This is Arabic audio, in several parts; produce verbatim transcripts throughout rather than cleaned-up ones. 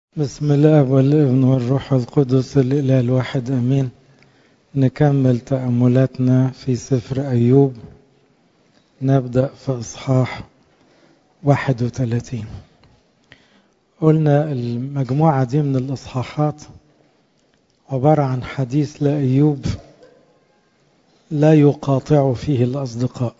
بسم الله والابن والروح القدس الإله الواحد أمين. نكمل تأملاتنا في سفر أيوب. نبدأ في إصحاح واحد وثلاثين. قلنا المجموعة دي من الإصحاحات عبارة عن حديث لأيوب لا يقاطع فيه الأصدقاء،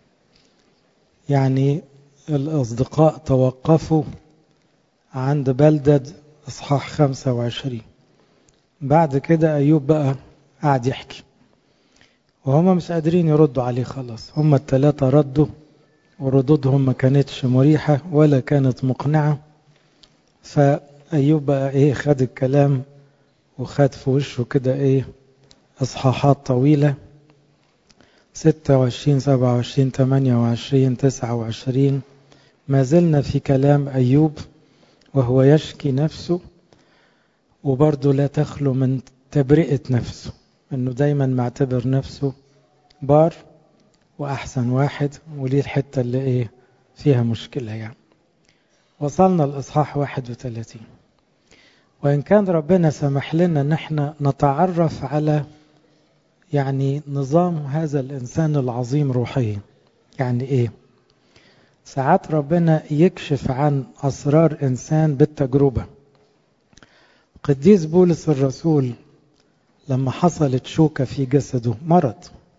يعني الأصدقاء توقفوا عند بلدة إصحاح خمسة وعشرين. بعد كده أيوب بقى قاعد يحكي وهم مش قادرين يردوا عليه خلاص. هم الثلاثة ردوا وردودهم ما كانتش مريحة ولا كانت مقنعة، فأيوب بقى إيه خد الكلام وخد في وشه كده إيه إصحاحات طويلة، ستة وعشرين سبعة وعشرين ثمانية وعشرين تسعة وعشرين. ما زلنا في كلام أيوب وهو يشكي نفسه، وبرضه لا تخلو من تبرئة نفسه، انه دايما معتبر نفسه بار واحسن واحد، وليه الحتة اللي ايه فيها مشكلة. يعني وصلنا الاصحاح واحد وثلاثين، وان كان ربنا سمح لنا ان احنا نتعرف على يعني نظام هذا الانسان العظيم روحيا. يعني ايه؟ ساعات ربنا يكشف عن اسرار انسان بالتجربة. قديس بولس الرسول لما حصلت شوكة في جسده، مرض،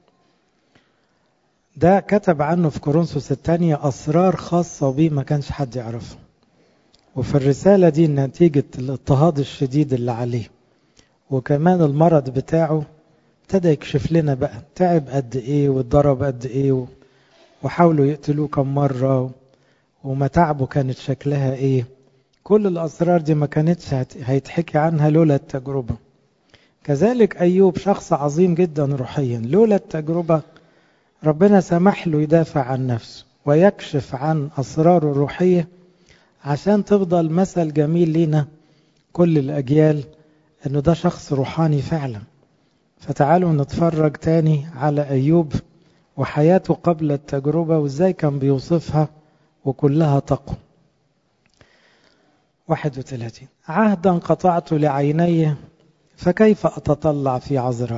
ده كتب عنه في كورنثوس الثانية أسرار خاصة بيه ما كانش حد يعرفه. وفي الرسالة دي نتيجة الاضطهاد الشديد اللي عليه وكمان المرض بتاعه ابتدى يكشف لنا بقى تعب قد ايه واتضرب قد ايه، وحاولوا يقتلوه كم مرة ومتاعبه كانت شكلها ايه. كل الأسرار دي ما كانتش هيتحكي عنها لولا التجربة. كذلك أيوب شخص عظيم جدا روحيا، لولا التجربة ربنا سمح له يدافع عن نفسه ويكشف عن أسراره الروحية عشان تفضل مثل جميل لينا كل الأجيال أنه ده شخص روحاني فعلا. فتعالوا نتفرج تاني على أيوب وحياته قبل التجربة وإزاي كان بيوصفها وكلها تقوى. واحد وثلاثين. عهدا قطعت لعيني فكيف أتطلع في عذراء.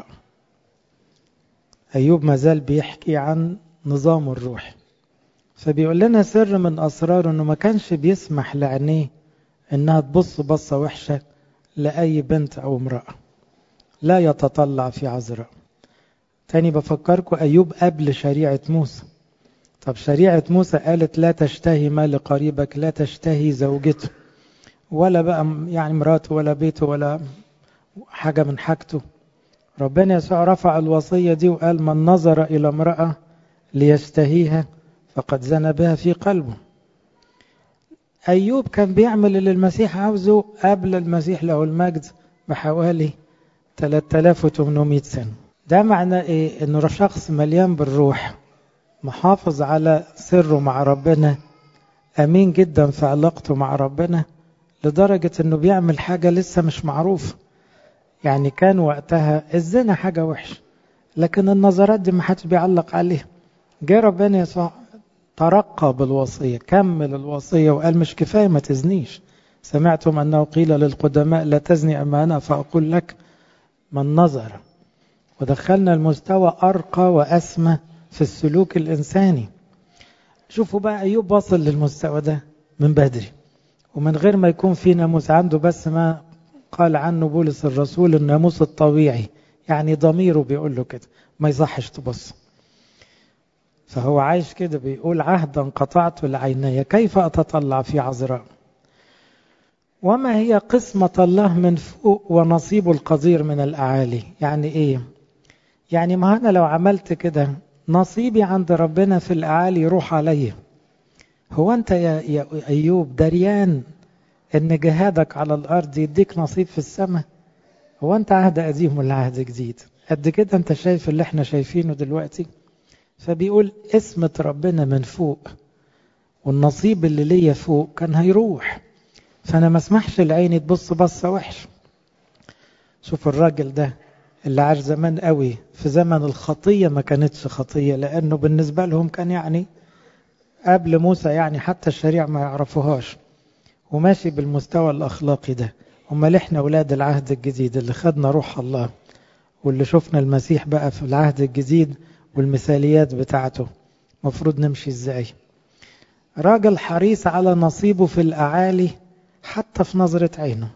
أيوب ما زال بيحكي عن نظام الروح، فبيقول لنا سر من أسراره أنه ما كانش بيسمح لعينيه أنها تبص بصة وحشة لأي بنت أو امرأة، لا يتطلع في عذراء. تاني بفكركم أيوب قبل شريعة موسى. طب شريعة موسى قالت لا تشتهي ما لقريبك، لا تشتهي زوجته ولا بقى يعني مراته ولا بيته ولا حاجة من حاجته. ربنا يسوع رفع الوصية دي وقال من نظر إلى امرأة ليشتهيها فقد زنى بها في قلبه. أيوب كان بيعمل اللي المسيح عاوزه قبل المسيح له المجد بحوالي ثلاثة آلاف وثمانمائة سنة. ده معنى إيه؟ إنه شخص مليان بالروح، محافظ على سره مع ربنا، أمين جدا في علاقته مع ربنا، لدرجة إنه بيعمل حاجة لسه مش معروفة. يعني كان وقتها الزنا حاجة وحش، لكن النظرات دي ما حدش بيعلق عليها. جاء ربنا يسوع ترقى بالوصية، كمل الوصية وقال مش كفاية ما تزنيش. سمعتم أنه قيل للقدماء لا تزني، أما أنا فأقول لك من نظر. ودخلنا المستوى أرقى وأسمى في السلوك الإنساني. شوفوا بقى أيوب وصل للمستوى ده من بدري ومن غير ما يكون في ناموس عنده، بس ما قال عنه بولس الرسول الناموس الطبيعي، يعني ضميره بيقول له كده ما يصحش تبص. فهو عايش كده بيقول عهدا قطعت لعيني كيف أتطلع في عذراء. وما هي قسمة الله من فوق ونصيب القدير من الأعالي. يعني إيه؟ يعني ما أنا لو عملت كده نصيبي عند ربنا في الأعالي يروح عليه. هو أنت يا, يا أيوب دريان إن جهادك على الأرض يديك نصيب في السماء؟ هو أنت عهد قديم ولا عهد جديد؟ قد كده أنت شايف اللي احنا شايفينه دلوقتي؟ فبيقول اسمة ربنا من فوق، والنصيب اللي ليا فوق كان هيروح، فأنا ما اسمحش العين تبص بصة وحش. شوف الراجل ده اللي عاش زمان قوي في زمن الخطية، ما كانتش خطية لأنه بالنسبة لهم كان يعني قبل موسى يعني حتى الشريعة ما يعرفوهاش، وماشي بالمستوى الأخلاقي ده. أمال إحنا أولاد العهد الجديد اللي خدنا روح الله واللي شفنا المسيح بقى في العهد الجديد والمثاليات بتاعته، مفروض نمشي إزاي؟ راجل حريص على نصيبه في الأعالي حتى في نظرة عينه،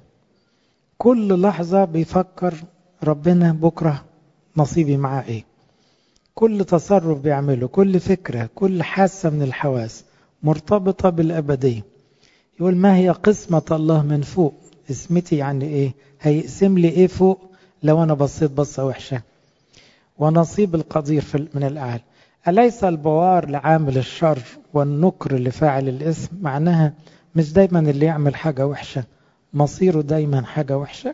كل لحظة بيفكر ربنا بكرة نصيبي معاه إيه. كل تصرف بيعمله، كل فكرة، كل حاسة من الحواس مرتبطة بالأبدية. يقول ما هي قسمة الله من فوق؟ اسمتي يعني إيه؟ هيقسم لي إيه فوق لو أنا بصيت بصة وحشة؟ ونصيب القدير من الأعلى. أليس البوار لعامل الشر والنكر لفاعل الإثم؟ معناها مش دايما اللي يعمل حاجة وحشة مصيره دايما حاجة وحشة.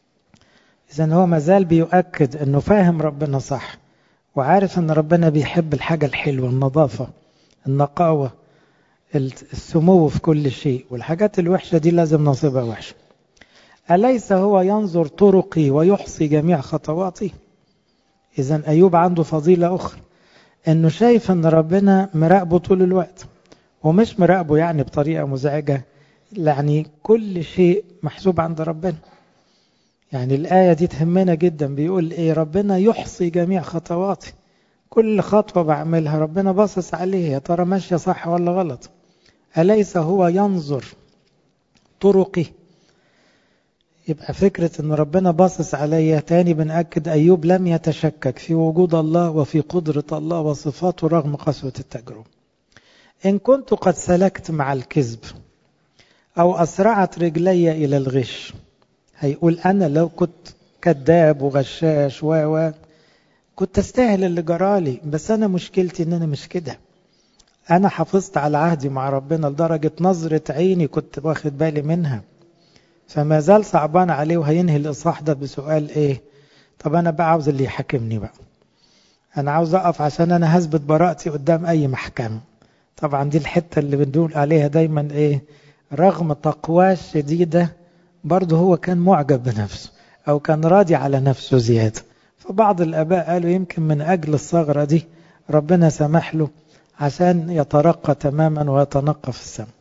إذن هو مازال بيؤكد أنه فاهم ربنا صح، وعارف أن ربنا بيحب الحاجة الحلوة، النظافة، النقاوة، السمو في كل شيء، والحاجات الوحشة دي لازم نصيبها وحشة. أليس هو ينظر طرقي ويحصي جميع خطواتي؟ إذن أيوب عنده فضيلة أخرى، أنه شايف أن ربنا مراقبه طول الوقت، ومش مراقبه يعني بطريقة مزعجة، يعني كل شيء محسوب عند ربنا. يعني الآية دي تهمنا جدا، بيقول إيه؟ ربنا يحصي جميع خطواتي، كل خطوة بعملها ربنا باصص عليها، يا ترى ماشية صح ولا غلط. أليس هو ينظر طرقي؟ يبقى فكرة أن ربنا باصص عليا. تاني بنأكد أيوب لم يتشكك في وجود الله وفي قدرة الله وصفاته رغم قسوة التجربة. إن كنت قد سلكت مع الكذب أو أسرعت رجلي إلى الغش، هيقول أنا لو كنت كذاب وغشاش و و كنت استاهل اللي جرالي، بس أنا مشكلتي إن أنا مش كده. أنا حافظت على عهدي مع ربنا لدرجة نظرة عيني كنت واخد بالي منها، فما زال صعبان عليه. وهينهي الإصحاح ده بسؤال إيه؟ طب أنا بقى عاوز اللي يحاكمني بقى، أنا عاوز أقف عشان أنا هثبت براءتي قدام أي محكمة. طبعا دي الحتة اللي بنقول عليها دايما إيه؟ رغم تقواه الشديدة برضه هو كان معجب بنفسه، أو كان راضي على نفسه زيادة. فبعض الآباء قالوا يمكن من أجل الثغرة دي ربنا سمح له عشان يترقى تماما ويتنقى في السماء.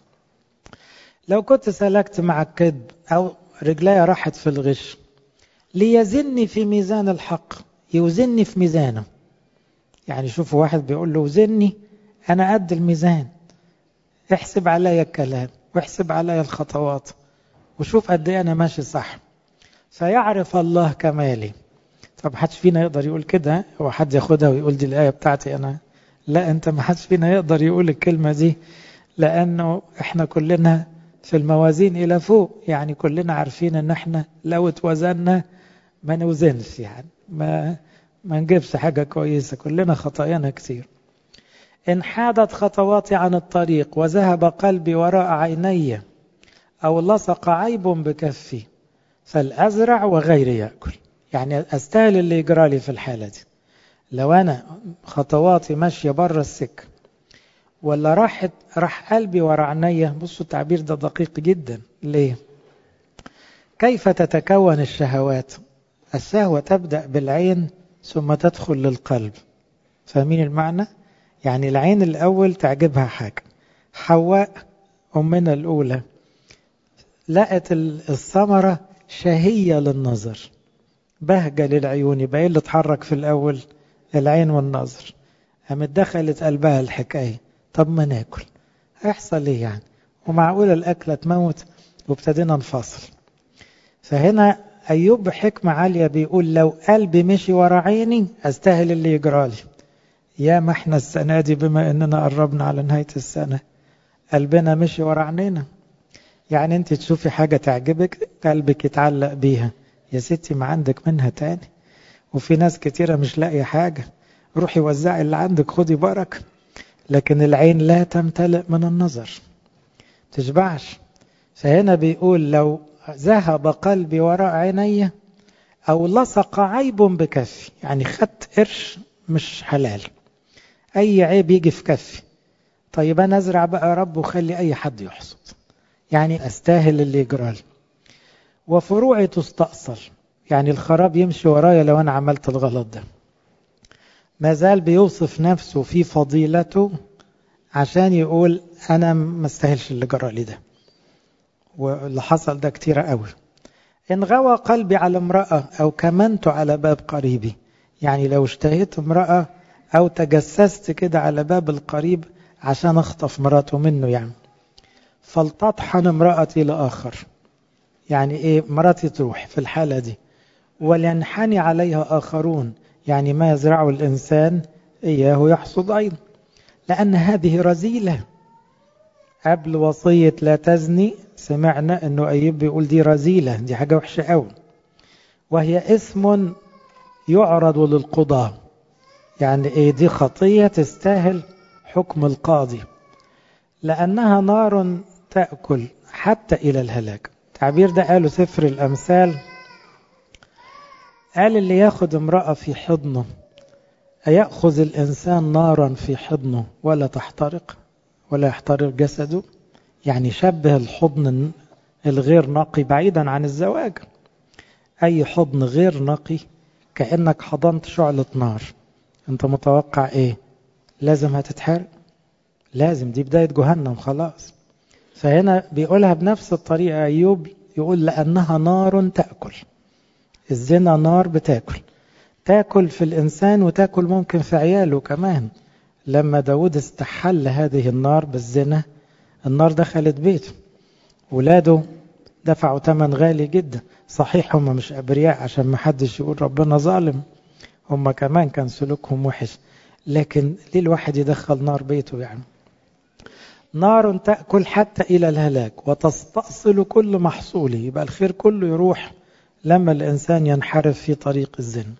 لو كنت سلكت مع الكذب أو رجلي راحت في الغش، ليزني في ميزان الحق، يوزني في ميزانه. يعني شوفوا واحد بيقول له وزني، أنا قد الميزان، احسب عليا الكلام واحسب عليا الخطوات وشوف قد ايه أنا ماشي صح، فيعرف الله كمالي. طب حدش فينا يقدر يقول كده؟ هو حد ياخدها ويقول دي الآية بتاعتي أنا؟ لا، أنت ما حدش فينا يقدر يقول الكلمة دي، لأنه إحنا كلنا في الموازين إلى فوق. يعني كلنا عارفين أن إحنا لو اتوزننا ما نوزنش، يعني ما ما نجيبش حاجة كويسة، كلنا خطايانا كتير. إن حادت خطواتي عن الطريق وذهب قلبي وراء عيني أو لصق عيب بكفي فالأزرع وغيري يأكل. يعني أستاهل اللي يجرالي في الحالة دي. لو أنا خطواتي ماشية بره السكة ولا راحت راح قلبي وراء عيني. بصوا التعبير ده دقيق جدا. ليه؟ كيف تتكون الشهوات؟ الشهوة تبدأ بالعين ثم تدخل للقلب. فاهمين المعنى؟ يعني العين الأول تعجبها حاجة. حواء أمنا الأولى لقت الثمرة شهية للنظر، بهجة للعيون. يبقى ايه اللي اتحرك في الأول؟ العين والنظر. قامت دخلت قلبها الحكاية، طب ما ناكل، هيحصل ايه يعني؟ ومعقولة الأكلة تموت؟ وابتدينا نفصل. فهنا أيوب بحكمة عالية بيقول لو قلبي مشي ورا عيني أستاهل اللي يجرالي. يا ما احنا السنة دي بما اننا قربنا على نهاية السنة قلبنا مشي ورا عينينا. يعني انت تشوفي حاجة تعجبك قلبك يتعلق بيها، يا ستي ما عندك منها تاني. وفي ناس كتيرة مش لاقي حاجة، روحي وزعي اللي عندك خدي بركة. لكن العين لا تمتلئ من النظر، تشبعش. فهنا بيقول لو ذهب قلبي وراء عيني أو لصق عيب بكفي، يعني خدت قرش مش حلال، أي عيب يجي في كفي. طيب أنا أزرع بقى يا رب وخلي أي حد يحصد، يعني أستاهل اللي يجرالي. وفروعي تستأصل، يعني الخراب يمشي ورايا لو أنا عملت الغلط ده. ما زال بيوصف نفسه في فضيلته عشان يقول أنا ما استاهلش اللي جرالي ده. واللي حصل ده كتير قوي. إن غوى قلبي على امرأة أو كمنت على باب قريبي، يعني لو اشتهيت امرأة أو تجسست كده على باب القريب عشان اخطف مراته منه يعني، فلتطحن امرأتي لآخر، يعني ايه مراتي تروح في الحالة دي، ولينحني عليها آخرون، يعني ما يزرعه الإنسان إياه يحصد أيضا، لأن هذه رذيلة. قبل وصية لا تزني سمعنا أنه أيوب بيقول دي رذيلة، دي حاجة وحشة قوي، وهي اسم يعرض للقضاء، يعني ايه دي خطية تستاهل حكم القاضي، لأنها نار تأكل حتى إلى الهلاك. التعبير ده قاله سفر الأمثال، قال اللي ياخد امرأة في حضنه أيأخذ الإنسان نارا في حضنه ولا تحترق ولا يحترق جسده، يعني شبه الحضن الغير نقي بعيدا عن الزواج، أي حضن غير نقي كأنك حضنت شعلة نار، انت متوقع ايه؟ لازم هتتحرق، لازم، دي بداية جهنم خلاص. فهنا بيقولها بنفس الطريقة أيوب، يقول لأنها نار تأكل. الزنا نار بتاكل، تاكل في الإنسان وتاكل ممكن في عياله كمان. لما داود استحل هذه النار بالزنا، النار دخلت بيته، ولاده دفعوا ثمن غالي جدا. صحيح هم مش أبرياء عشان ما حدش يقول ربنا ظالم، هم كمان كان سلوكهم وحش، لكن ليه الواحد يدخل نار بيته يعني؟ نار تأكل حتى إلى الهلاك وتستأصل كل محصوله، يبقى الخير كله يروح لما الإنسان ينحرف في طريق الزنا.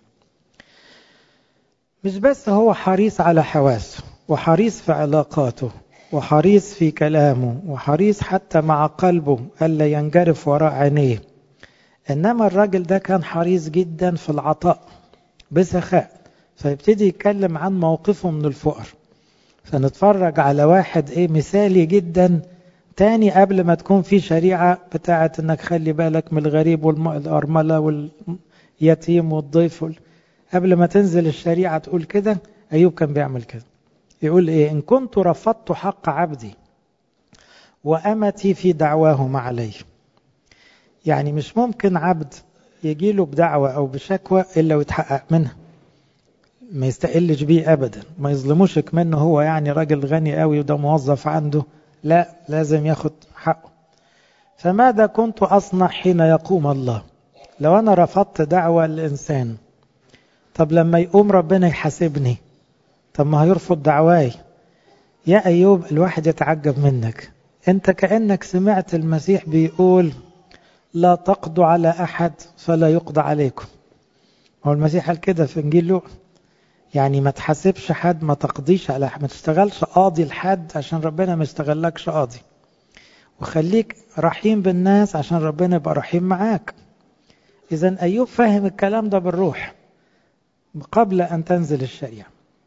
مش بس هو حريص على حواسه وحريص في علاقاته وحريص في كلامه وحريص حتى مع قلبه ألا ينجرف وراء عينيه، إنما الراجل ده كان حريص جدا في العطاء بسخاء، فيبتدي يتكلم عن موقفه من الفقر. فنتفرج على واحد ايه مثالي جدا تاني، قبل ما تكون في شريعة بتاعة انك خلي بالك من الغريب والأرملة واليتيم والضيف، قبل ما تنزل الشريعة تقول كده، أيوب كان بيعمل كده. يقول ايه؟ إن كنت رفضت حق عبدي وأمتي في دعواهم علي، يعني مش ممكن عبد يجيله بدعوة أو بشكوى إلا ويتحقق منها، ما يستقلش بيه أبدا، ما يظلموشك منه هو يعني راجل غني قوي وده موظف عنده، لا لازم ياخد حقه. فماذا كنت أصنع حين يقوم الله؟ لو أنا رفضت دعوة الإنسان، طب لما يقوم ربنا يحاسبني، طب ما هيرفض دعواي. يا أيوب الواحد يتعجب منك، أنت كأنك سمعت المسيح بيقول لا تقضوا على أحد فلا يقضى عليكم. هو المسيح قال كده في إنجيل لوقا، يعني ما تحاسبش حد، ما تقضيش على حد، ما تشتغلش قاضي لحد عشان ربنا ما يشتغلكش قاضي، وخليك رحيم بالناس عشان ربنا يبقى رحيم معاك. إذن أيوب فاهم الكلام ده بالروح قبل أن تنزل الشريعة.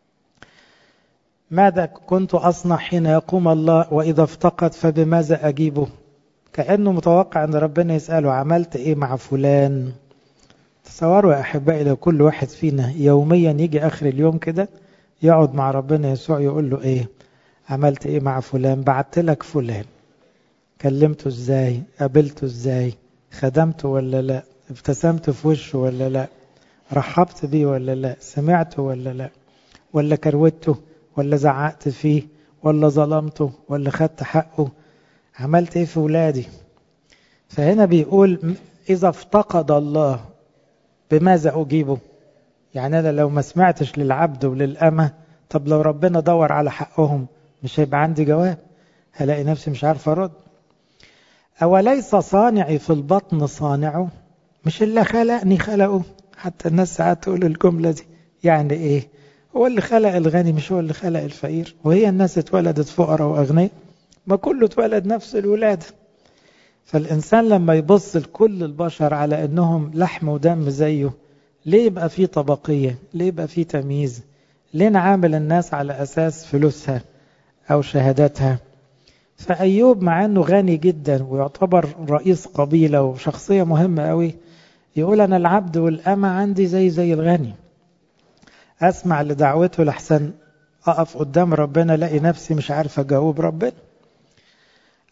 ماذا كنت أصنع حين يقوم الله وإذا افتقد فبماذا أجيبه؟ كأنه متوقع أن ربنا يسأله عملت إيه مع فلان. تصوروا يا أحبائي لو كل واحد فينا يوميا يجي آخر اليوم كده يقعد مع ربنا يسوع يقول له إيه؟ عملت إيه مع فلان؟ بعت لك فلان، كلمته إزاي؟ قابلته إزاي؟ خدمته ولا لا؟ ابتسمت في وشه ولا لا؟ رحبت بيه ولا لا؟ سمعته ولا لا؟ ولا كروته ولا زعقت فيه ولا ظلمته ولا خدت حقه؟ عملت إيه في ولادي؟ فهنا بيقول إذا افتقد الله بماذا أجيبه؟ يعني أنا لو ما سمعتش للعبد وللأمة، طب لو ربنا دور على حقهم مش هيبقى عندي جواب، هلاقي نفسي مش عارف أرد. أوليس صانعي في البطن صانعه؟ مش اللي خلقني خلقه؟ حتى الناس ساعات تقول الجملة دي، يعني إيه؟ هو اللي خلق الغني مش هو اللي خلق الفقير؟ وهي الناس اتولدت فقراء وأغنياء؟ ما كله اتولد نفس الولادة. فالإنسان لما يبص لكل البشر على أنهم لحم ودم زيه، ليه يبقى فيه طبقية؟ ليه يبقى فيه تمييز؟ ليه نعامل الناس على أساس فلوسها أو شهاداتها؟ فأيوب مع أنه غني جدا ويعتبر رئيس قبيلة وشخصية مهمة قوي، يقول أنا العبد والأمة عندي زي زي الغني، أسمع لدعوته لحسن أقف قدام ربنا لاقي نفسي مش عارف أجاوب ربنا.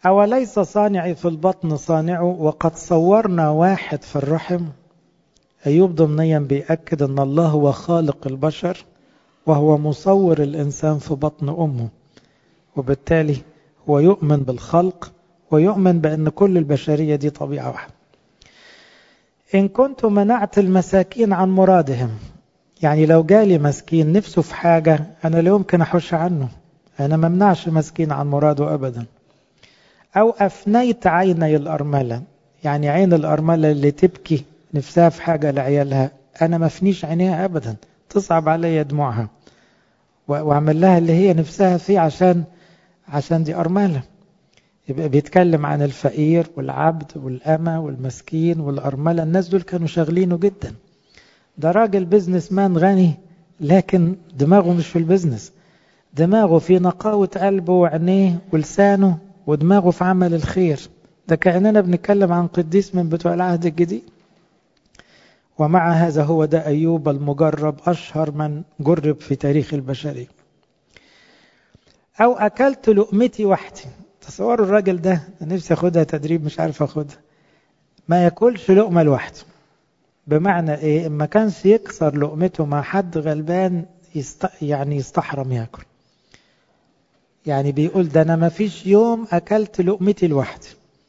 أوليس صانعي في البطن صانعه وقد صورنا واحد في الرحم. أيوب ضمنيا بيأكد أن الله هو خالق البشر وهو مصور الإنسان في بطن أمه، وبالتالي هو يؤمن بالخلق ويؤمن بأن كل البشرية دي طبيعة واحدة. إن كنت منعت المساكين عن مرادهم، يعني لو جالي مسكين نفسه في حاجة أنا لا يمكن أحش عنه، أنا ممنعش مسكين عن مراده أبدا. أو أفنيت عيني الأرملة، يعني عين الأرملة اللي تبكي نفسها في حاجة لعيالها أنا ما فنيش عينيها أبدا، تصعب علي دموعها وأعمل لها اللي هي نفسها فيه عشان عشان دي أرملة. يبقى بيتكلم عن الفقير والعبد والأمة والمسكين والأرملة، الناس دول كانوا شاغلينه جدا. ده راجل بيزنس مان غني لكن دماغه مش في البيزنس، دماغه في نقاوة قلبه وعينيه ولسانه ودماغه في عمل الخير. ده كأننا بنتكلم عن قديس من بتوع العهد الجديد. ومع هذا هو ده أيوب المجرب، أشهر من جرب في تاريخ البشرية. أو أكلت لقمتي وحدي. تصوروا الراجل ده، نفسي أخدها تدريب مش عارف أخدها، ما يأكلش لقمة لوحده. بمعنى إيه؟ إما كانش يكسر لقمته مع حد غلبان يست... يعني يستحرم يأكل. يعني بيقول ده أنا ما فيش يوم أكلت لقمتي لوحدي.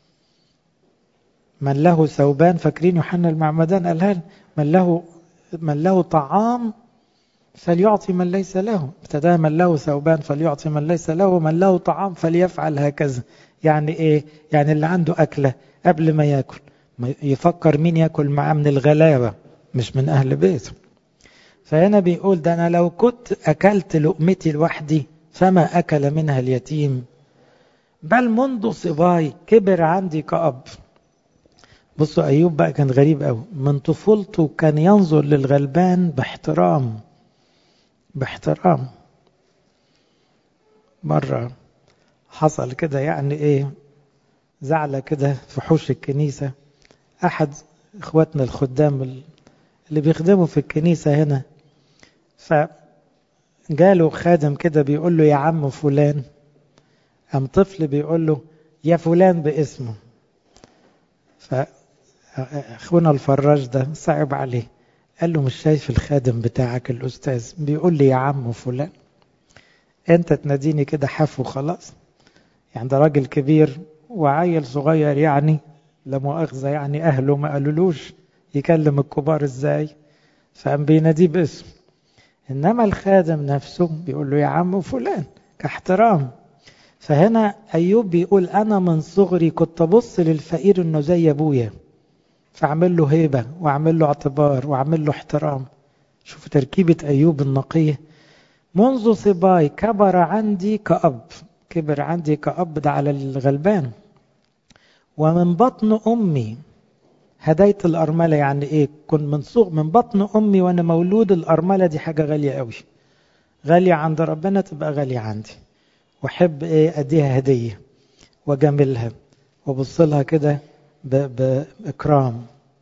من له ثوبان، فاكرين يوحنا المعمدان قالها، من له من له طعام فليعطي من ليس له. ابتدى من له ثوبان فليعطي من ليس له، من له طعام فليفعل هكذا. يعني ايه؟ يعني اللي عنده أكلة قبل ما يأكل يفكر مين يأكل معاه من الغلابة مش من أهل بيته. فهنا بيقول ده أنا لو كنت أكلت لقمتي لوحدي فما أكل منها اليتيم، بل منذ صباي كبر عندي كأب. بصوا أيوب بقى كان غريب قوي، من طفولته كان ينظر للغلبان باحترام باحترام. مرة حصل كده يعني ايه زعلة كده في حوش الكنيسة، أحد إخواتنا الخدام اللي بيخدموا في الكنيسة هنا، فجاله خادم كده بيقول له يا عم فلان، أم طفل بيقول له يا فلان باسمه. فأخونا الفراج ده صعب عليه، قال له مش شايف الخادم بتاعك الأستاذ بيقول لي يا عم فلان، أنت تناديني كده حفو خلاص؟ يعني ده راجل كبير وعيل صغير، يعني لا مؤاخذة يعني أهله ما قالولوش يكلم الكبار إزاي، فقام بيناديه باسم. إنما الخادم نفسه بيقول له يا عم فلان كاحترام. فهنا أيوب بيقول أنا من صغري كنت أبص للفقير إنه زي أبويا، فأعمل له هيبة وأعمل له اعتبار وأعمل له احترام. شوف تركيبة أيوب النقية. منذ صباي كبر عندي كأب، كبر عندي كأب ده على الغلبان. ومن بطن أمي هديت الأرملة. يعني إيه؟ كنت من صغر من بطن أمي وأنا مولود. الأرملة دي حاجة غالية قوي، غالية عند ربنا تبقى غالية عندي، وأحب إيه أديها هدية وجملها وبصلها كده بإكرام.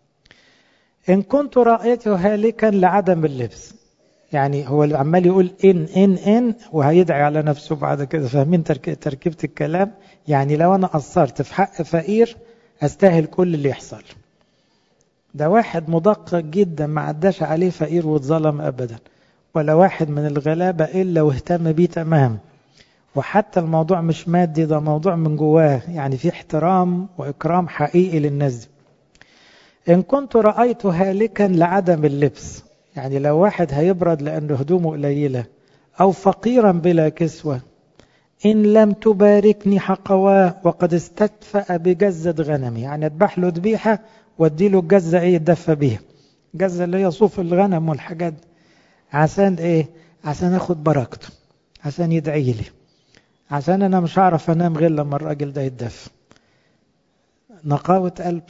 إن كنت رأيته هالكا لعدم اللبس، يعني هو اللي عمال يقول إن إن إن وهيدعي على نفسه بعد كده. فاهمين تركيبة الكلام؟ يعني لو أنا قصرت في حق فقير أستاهل كل اللي يحصل. ده واحد مدقق جدا ما عداش عليه فقير واتظلم أبدا، ولا واحد من الغلابة إلا واهتم بيه تمام. وحتى الموضوع مش مادي، ده موضوع من جواه، يعني في احترام وإكرام حقيقي للناس دي. إن كنت رأيت هالكا لعدم اللبس، يعني لو واحد هيبرد لأنه هدومه قليلة، أو فقيرا بلا كسوة، إن لم تباركني حقواه وقد استدفأ بجزة غنمي، يعني اذبح له ذبيحة وادي له الجزة ايه يتدفى بيها، جزة اللي هي صوف الغنم والحاجات، عشان ايه؟ عشان اخد بركته، عشان يدعي لي، عشان انا مش هعرف انام غير لما الراجل ده يتدفى. نقاوة قلب.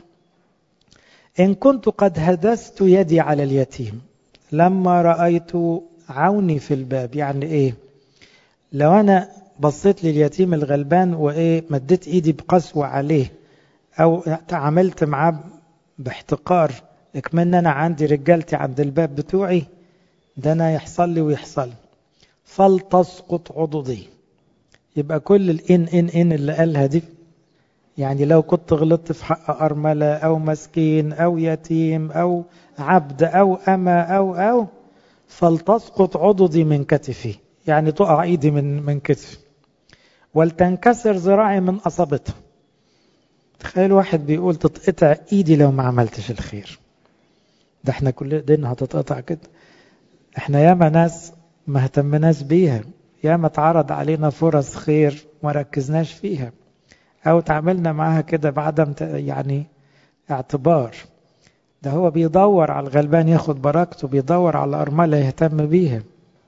إن كنت قد هدست يدي على اليتيم لما رأيت عوني في الباب، يعني ايه؟ لو انا بصيت لليتيم الغلبان وايه مديت ايدي بقسوة عليه او تعاملت معاه باحتقار، اكمن انا عندي رجالتي عند الباب بتوعي، ده انا يحصل لي ويحصل لي. فلتسقط عضدي. يبقى كل الان ان ان اللي قالها دي يعني لو كنت غلطت في حق أرملة أو مسكين أو يتيم أو عبد أو أما أو أو فلتسقط عضدي من كتفي، يعني تقع إيدي من من كتفي، ولتنكسر ذراعي من أصابته. تخيل واحد بيقول تتقطع إيدي لو ما عملتش الخير. ده احنا كل ايدينا هتتقطع كده. احنا ياما ناس ما اهتمناش بيها، ياما اتعرض علينا فرص خير ما ركزناش فيها، او تعاملنا معاها كده بعدم يعني اعتبار. ده هو بيدور على الغلبان ياخد بركته، بيدور على الأرملة يهتم بيها.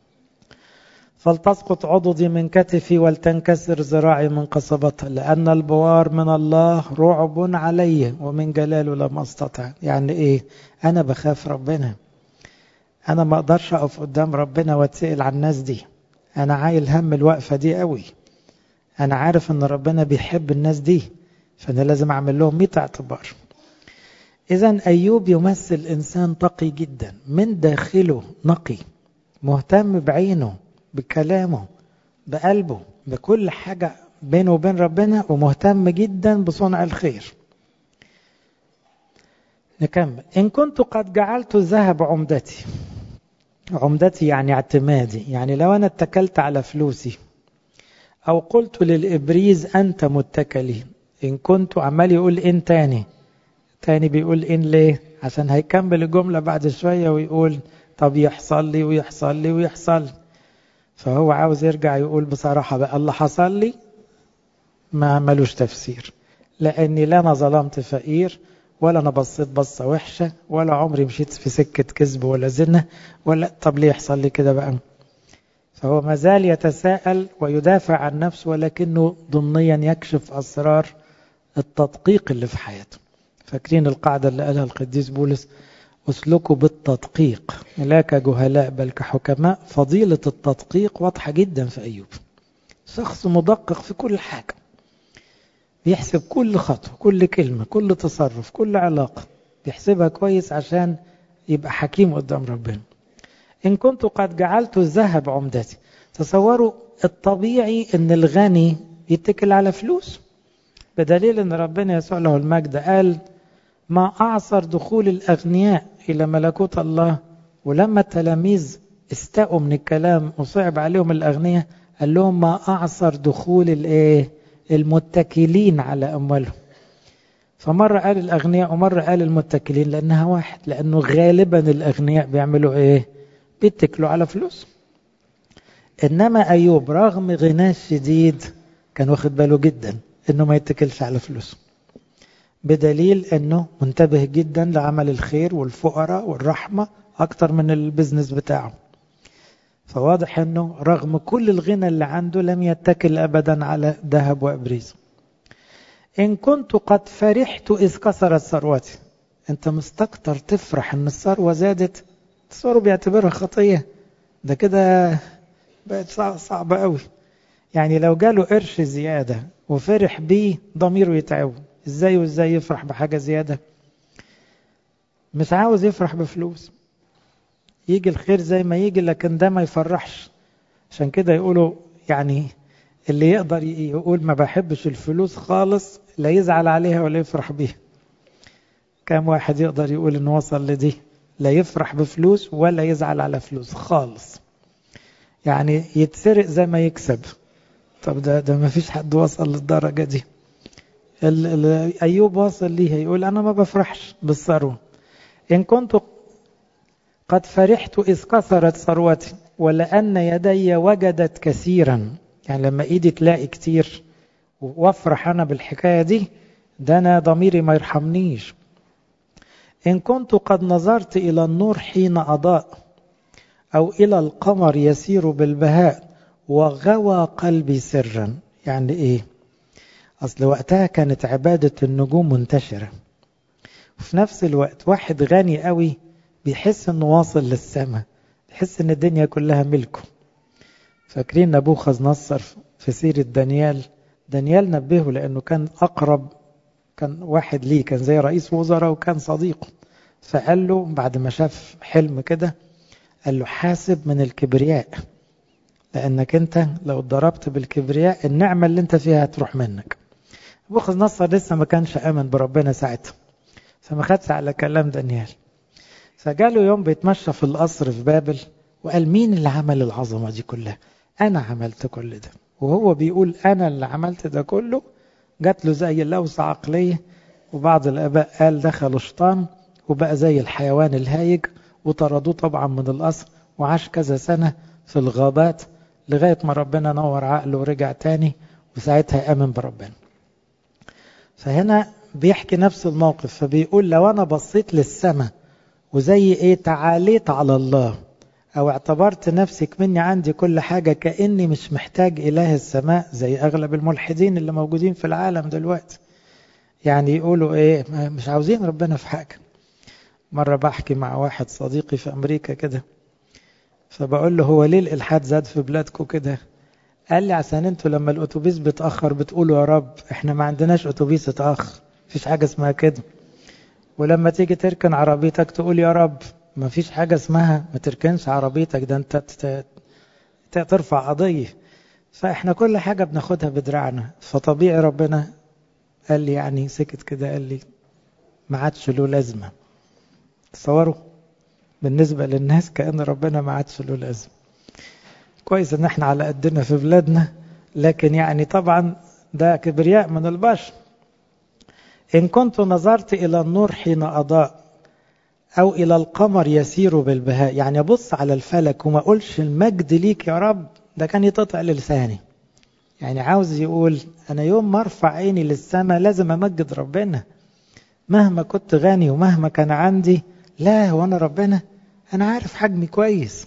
فلتسقط عضدي من كتفي ولتنكسر ذراعي من قصبتها، لأن البوار من الله رعب علي ومن جلاله لم أستطع. يعني إيه؟ أنا بخاف ربنا، أنا ما أقدرش أقف قدام ربنا واتسأل عن الناس دي. أنا عايل هم الوقفة دي قوي، أنا عارف أن ربنا بيحب الناس دي، فأنا لازم أعمل لهم مئة اعتبار. إذن أيوب يمثل إنسان تقي جدا، من داخله نقي، مهتم بعينه بكلامه بقلبه بكل حاجة بينه وبين ربنا، ومهتم جدا بصنع الخير. نكمل. إن كنت قد جعلت الذهب عمدتي، عمدتي يعني اعتمادي، يعني لو أنا اتكلت على فلوسي، أو قلت للإبريز أنت متكلي. إن كنت عمال يقول إن تاني تاني بيقول إن ليه؟ عشان هيكمل الجملة بعد شوية ويقول طب يحصل لي ويحصل لي ويحصل لي. فهو عاوز يرجع يقول بصراحة بقى اللي حصل لي ما ملوش تفسير، لأني لا أنا ظلمت فقير، ولا أنا بصيت بصة وحشة، ولا عمري مشيت في سكة كذب ولا زنا، ولا طب ليه يحصل لي كده بقى؟ فهو مازال يتساءل ويدافع عن نفسه، ولكنه ضمنيا يكشف أسرار التدقيق اللي في حياته. فاكرين القاعدة اللي قالها القديس بولس؟ اسلكوا بالتدقيق لا كجهلاء بل كحكماء. فضيلة التدقيق واضحة جدا في أيوب، شخص مدقق في كل حاجة، بيحسب كل خطوة كل كلمة كل تصرف كل علاقة، بيحسبها كويس عشان يبقى حكيم قدام ربنا. إن كنت قد جعلت الذهب عمدتي. تصوروا الطبيعي أن الغني يتكل على فلوس، بدليل أن ربنا يسوع له المجد قال ما أعصر دخول الأغنياء إلى ملكوت الله. ولما التلاميذ استاءوا من الكلام وصعب عليهم الأغنياء، قال لهم ما أعصر دخول الإيه؟ المتكلين على أموالهم. فمرة قال الأغنياء ومرة قال المتكلين، لأنها واحد، لأنه غالبا الأغنياء بيعملوا إيه؟ بيتكلوا على فلوس. إنما أيوب رغم غناه الشديد كان واخد باله جدا إنه ما يتكلش على فلوس، بدليل أنه منتبه جدا لعمل الخير والفقراء والرحمة أكتر من البزنس بتاعه. فواضح أنه رغم كل الغنى اللي عنده لم يتكل أبدا على ذهب وإبريز. إن كنت قد فرحت إذ كسرت ثروتي. أنت مستكتر تفرح أن الثروة زادت؟ تصوروا بيعتبرها خطية، ده كده بقت صعبة قوي. يعني لو جاله قرش زيادة وفرح بيه ضميره يتعبه، ازاي وازاي يفرح بحاجة زيادة؟ مش عاوز يفرح بفلوس، يجي الخير زي ما يجي، لكن ده ما يفرحش. عشان كده يقولوا يعني اللي يقدر يقول ما بحبش الفلوس خالص لا يزعل عليها ولا يفرح بيها. كم واحد يقدر يقول انه وصل لدي؟ لا يفرح بفلوس ولا يزعل على فلوس خالص، يعني يتسرق زي ما يكسب. طب ده ده ما فيش حد وصل للدرجة دي. أيوب واصل ليها، يقول أنا ما بفرحش بالثروة. إن كنت قد فرحت إذ كثرت ثروتي ولأن يدي وجدت كثيرا. يعني لما إيدي تلاقي كتير وافرح أنا بالحكاية دي، ده أنا ضميري ما يرحمنيش. إن كنت قد نظرت إلى النور حين أضاء، أو إلى القمر يسير بالبهاء وغوى قلبي سرا. يعني إيه؟ أصل وقتها كانت عبادة النجوم منتشرة، وفي نفس الوقت واحد غني قوي بيحس أنه واصل للسماء، بيحس أن الدنيا كلها ملكه. فاكرين نبوخذ نصر في سيرة دانيال؟ دانيال نبهه لأنه كان أقرب، كان واحد ليه، كان زي رئيس وزراء وكان صديقه. فقال له بعد ما شاف حلم كده، قال له حاسب من الكبرياء، لأنك أنت لو ضربت بالكبرياء النعمة اللي أنت فيها هتروح منك. نبوخذ نصر لسه ما كانش آمن بربنا ساعتها، فما خدش على كلام دانيال. فجاله يوم بيتمشى في القصر في بابل وقال مين اللي عمل العظمة دي كلها؟ أنا عملت كل ده. وهو بيقول أنا اللي عملت ده كله، جات له زي اللوسة عقلية، وبعض الآباء قال دخلوا شيطان وبقى زي الحيوان الهايج، وطردوه طبعا من القصر، وعاش كذا سنة في الغابات لغاية ما ربنا نور عقله ورجع تاني، وساعتها آمن بربنا. فهنا بيحكي نفس الموقف، فبيقول لو أنا بصيت للسماء وزي إيه تعاليت على الله، أو اعتبرت نفسي مني عندي كل حاجة كأني مش محتاج إله السماء زي أغلب الملحدين اللي موجودين في العالم دلوقتي، يعني يقولوا إيه مش عاوزين ربنا في حاجة. مرة بحكي مع واحد صديقي في أمريكا كده، فبقول له هو ليه الإلحاد زاد في بلادكم كده؟ قال لي عشان انتوا لما الأتوبيس بتأخر بتقولوا يا رب، احنا ما عندناش أتوبيس اتأخر، مفيش حاجة اسمها كده. ولما تيجي تركن عربيتك تقول يا رب، ما فيش حاجة اسمها ما تركنش عربيتك، ده انت ترفع قضية. فاحنا كل حاجة بناخدها بدراعنا، فطبيعي ربنا قال لي يعني سكت كده، قال لي ما عادش له لازمة. تصوروا بالنسبة للناس كأن ربنا ما عادش له لازمة. كويس ان احنا على قدنا في بلادنا، لكن يعني طبعا ده كبرياء من البشر. إن كنت نظرت إلى النور حين أضاء، أو إلى القمر يسير بالبهاء، يعني أبص على الفلك وما أقولش المجد ليك يا رب، ده كان يتقطع للساني. يعني عاوز يقول أنا يوم ما أرفع عيني للسماء لازم أمجد ربنا، مهما كنت غني ومهما كان عندي. لا، وأنا ربنا أنا عارف حجمي كويس.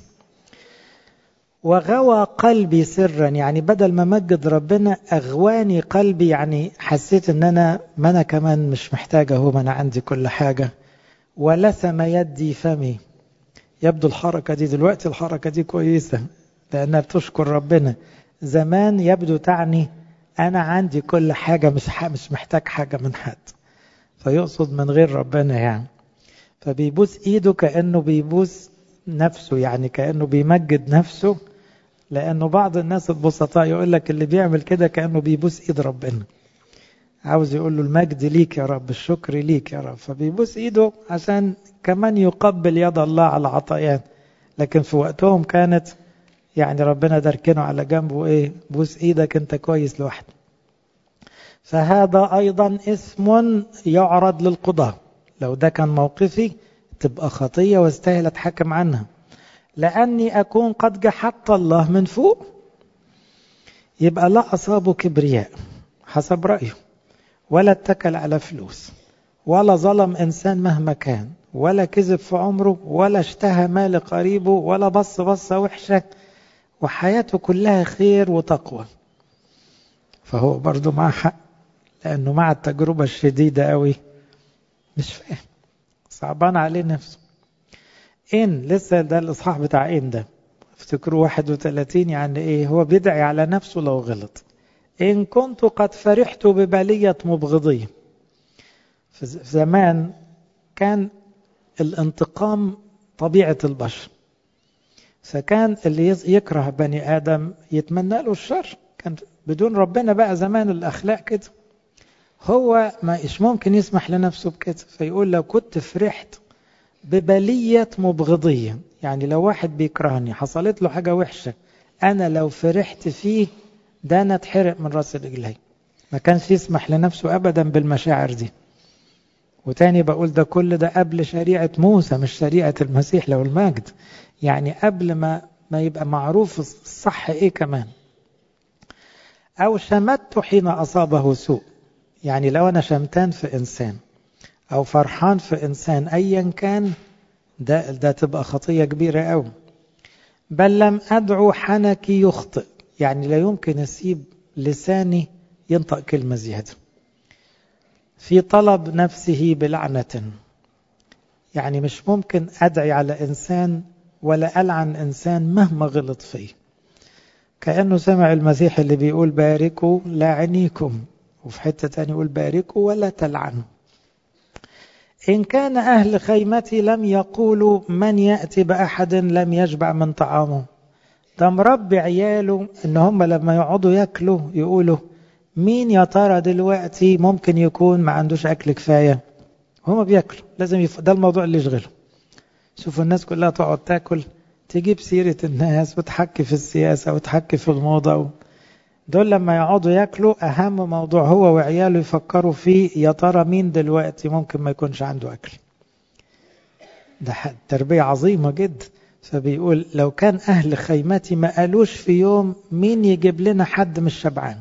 وغوى قلبي سرا، يعني بدل ما مجد ربنا أغواني قلبي، يعني حسيت ان انا ما انا كمان مش محتاجة، هو ما انا عندي كل حاجة. ولثم يدي فمي، يبدو الحركة دي دلوقتي الحركة دي كويسة لأنها بتشكر ربنا. زمان يبدو تعني أنا عندي كل حاجة، مش مش محتاج حاجة من حد، فيقصد من غير ربنا يعني. فبيبوس إيده كأنه بيبوس نفسه، يعني كأنه بيمجد نفسه، لأنه بعض الناس البسطاء يقول لك اللي بيعمل كده كأنه بيبوس إيد ربنا، عاوز يقول له المجد ليك يا رب، الشكر ليك يا رب، فبيبوس إيده عشان كمان يقبل يد الله على عطاياه. لكن في وقتهم كانت يعني ربنا دركنه على جنبه، إيه بوس إيدك أنت كويس لوحدك. فهذا أيضا اسم يعرض للقضاء، لو ده كان موقفي تبقى خطية واستاهل أتحكم عنها، لأني أكون قد جحدت الله من فوق. يبقى لا أصابه كبرياء حسب رأيه، ولا اتكل على فلوس، ولا ظلم إنسان مهما كان، ولا كذب في عمره، ولا اشتهى مال قريبه، ولا بص بصة وحشة، وحياته كلها خير وتقوى. فهو برضو مع حق، لأنه مع التجربة الشديدة قوي مش فاهم، صعبان عليه نفسه. إن لسه ده الإصحاح بتاع إن ده افتكروا واحد وثلاثين، يعني إيه هو بيدعي على نفسه لو غلط. إن كنت قد فرحت ببلية مبغضي. في زمان كان الانتقام طبيعة البشر، فكان اللي يكره بني آدم يتمنى له الشر، كان بدون ربنا بقى زمان الأخلاق كده، هو ما إيش ممكن يسمح لنفسه بكده. فيقول لو كنت فرحت ببلية مبغضية، يعني لو واحد بيكرهني حصلت له حاجة وحشة، أنا لو فرحت فيه ده أنا اتحرق من راس رجلي. ما كانش يسمح لنفسه أبدا بالمشاعر دي. وتاني بقول ده كل ده قبل شريعة موسى، مش شريعة المسيح له المجد، يعني قبل ما ما يبقى معروف الصح إيه كمان. أو شمت حين أصابه سوء، يعني لو أنا شمتان في إنسان أو فرحان في إنسان أيا كان، ده, ده تبقى خطية كبيرة أوي. بل لم أدعو حنكي يخطئ، يعني لا يمكن أسيب لساني ينطق كلمة زيادة في طلب نفسه بلعنة، يعني مش ممكن أدعي على إنسان ولا ألعن إنسان مهما غلط فيه. كأنه سمع المسيح اللي بيقول باركوا لاعنيكم، وفي حتة تاني يقول باركوا ولا تلعنوا. إن كان أهل خيمتي لم يقولوا من يأتي بأحد لم يشبع من طعامه، ده مربي عياله إن هم لما يقعدوا يأكلوا يقولوا مين يا ترى دلوقتي ممكن يكون ما عندوش أكل كفاية؟ هما بيأكلوا، لازم يف... ده الموضوع اللي يشغله. شوفوا الناس كلها تقعد تاكل، تجيب سيرة الناس وتحكي في السياسة وتحكي في الموضة و... دول لما يقعدوا ياكلوا أهم موضوع هو وعياله يفكروا فيه، يا ترى مين دلوقتي ممكن ما يكونش عنده أكل. ده تربية عظيمة جدا. فبيقول لو كان أهل خيمتي ما قالوش في يوم مين يجيب لنا حد مش شبعان،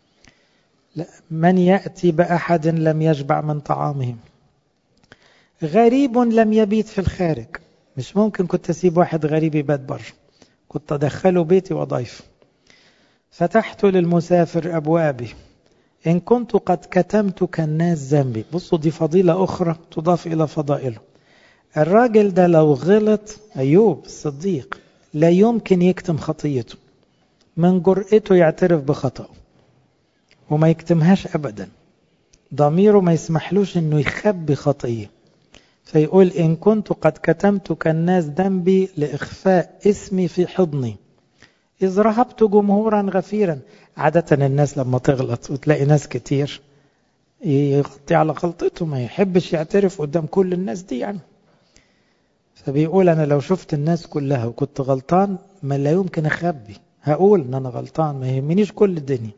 من يأتي بأحد لم يشبع من طعامهم، غريب لم يبيت في الخارج. مش ممكن كنت أسيب واحد غريب يبات بره، كنت أدخله بيتي وضيف. فتحت للمسافر أبوابي، إن كنت قد كتمت كالناس ذنبي. بصوا دي فضيلة أخرى تضاف إلى فضائله. الراجل ده لو غلط، أيوب الصديق، لا يمكن يكتم خطيته، من جرأته يعترف بخطأه وما يكتمهاش أبدا، ضميره ما يسمحلوش أنه يخبي خطية. فيقول إن كنت قد كتمت كالناس ذنبي لإخفاء اسمي في حضني، إذ رهبت جمهورا غفيرا. عادة الناس لما تغلط وتلاقي ناس كتير يغطي على غلطته، ما يحبش يعترف قدام كل الناس دي يعني. فبيقول أنا لو شفت الناس كلها وكنت غلطان ما لا يمكن أخبي، هقول أن أنا غلطان، ما يهمنيش كل الدنيا.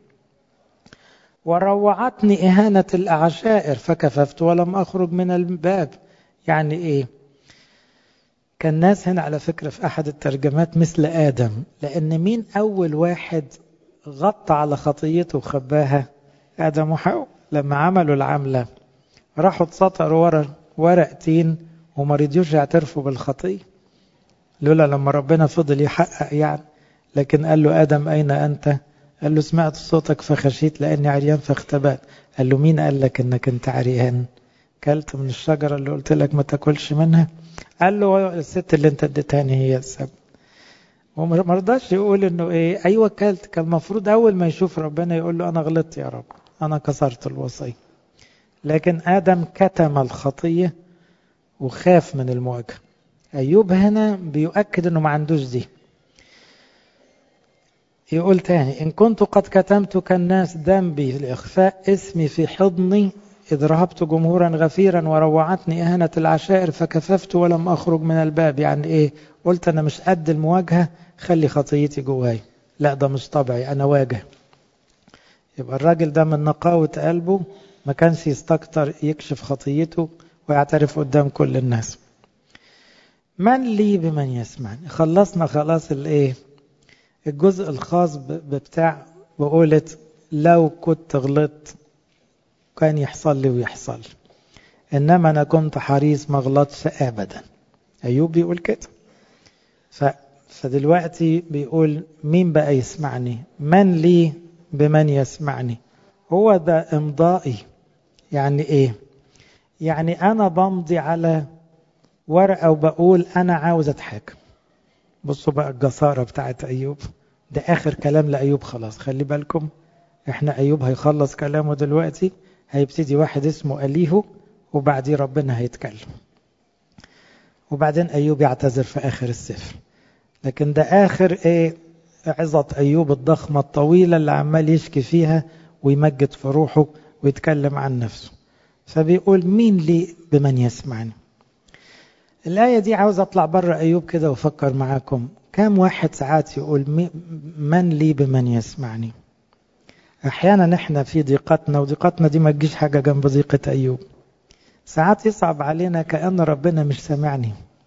وروعتني إهانة الأعشائر فكففت ولم أخرج من الباب. يعني إيه؟ كان الناس هنا على فكرة في أحد الترجمات مثل آدم، لأن مين أول واحد غطى على خطيته وخباها؟ آدم وحواء. لما عملوا العملة راحوا تسطروا ورا ورق تين وما رضيوش يعترفوا بالخطية، لولا لما ربنا فضل يحقق يعني. لكن قال له آدم أين أنت؟ قال له سمعت صوتك فخشيت لأني عريان فاختبأت. قال له مين قال لك أنك أنت عريان؟ كلت من الشجرة اللي قلت لك ما تاكلش منها؟ قال له الست اللي انت اديتهاني هي السبب. وما رضاش يقول انه ايه ايوه كلت. كان المفروض اول ما يشوف ربنا يقول له انا غلطت يا رب، انا كسرت الوصية. لكن آدم كتم الخطية وخاف من المواجهة. أيوب هنا بيؤكد أنه ما عندوش دي. يقول تاني إن كنت قد كتمت كالناس ذنبي لإخفاء اسمي في حضني، إذ رهبت جمهورا غفيرا وروعتني إهانة العشائر فكففت ولم أخرج من الباب. يعني إيه؟ قلت أنا مش قد المواجهة، خلي خطيتي جواي. لا ده مش طبعي، أنا واجه. يبقى الراجل ده من نقاوة قلبه ما كانش يستكتر يكشف خطيته ويعترف قدام كل الناس. من لي بمن يسمعني. خلصنا خلاص الايه الجزء الخاص بتاع بقولة لو كنت غلطت كان يحصل لي ويحصل، انما انا كنت حريص ما غلطش ابدا. ايوب بيقول كده. ف... فدلوقتي بيقول مين بقى يسمعني؟ من لي بمن يسمعني. هو ده امضائي. يعني ايه؟ يعني انا بمضي على ورقة وبقول أنا عاوز أتحاكم. بصوا بقى الجسارة بتاعت أيوب. ده آخر كلام لأيوب خلاص. خلي بالكم إحنا أيوب هيخلص كلامه دلوقتي، هيبتدي واحد اسمه أليهو وبعدين ربنا هيتكلم، وبعدين أيوب يعتذر في آخر السفر. لكن ده آخر إيه عظة أيوب الضخمة الطويلة اللي عمال يشكي فيها ويمجد في روحه ويتكلم عن نفسه. فبيقول مين لي بمن يسمعني. الآية دي عاوز أطلع بره أيوب كده وفكر معاكم. كم واحد ساعات يقول من لي بمن يسمعني. أحيانا إحنا في ضيقتنا، وضيقتنا دي ما تجيش حاجة جنب ضيقة أيوب. ساعات يصعب علينا كأن ربنا مش سمعني،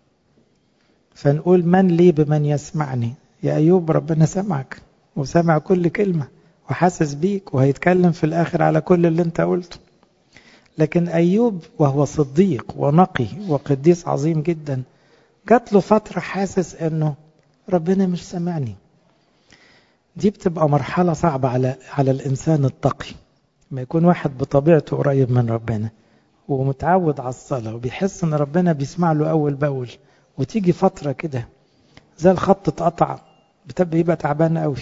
فنقول من لي بمن يسمعني. يا أيوب ربنا سمعك وسمع كل كلمة وحاسس بيك وهيتكلم في الآخر على كل اللي انت قلته. لكن أيوب وهو صديق ونقي وقديس عظيم جدا جات له فترة حاسس أنه ربنا مش سمعني. دي بتبقى مرحلة صعبة على على الإنسان التقي. ما يكون واحد بطبيعته قريب من ربنا ومتعود على الصلاة وبيحس أن ربنا بيسمع له أول بأول، وتيجي فترة كده زي الخط اتقطع، بتبقى يبقى تعبان قوي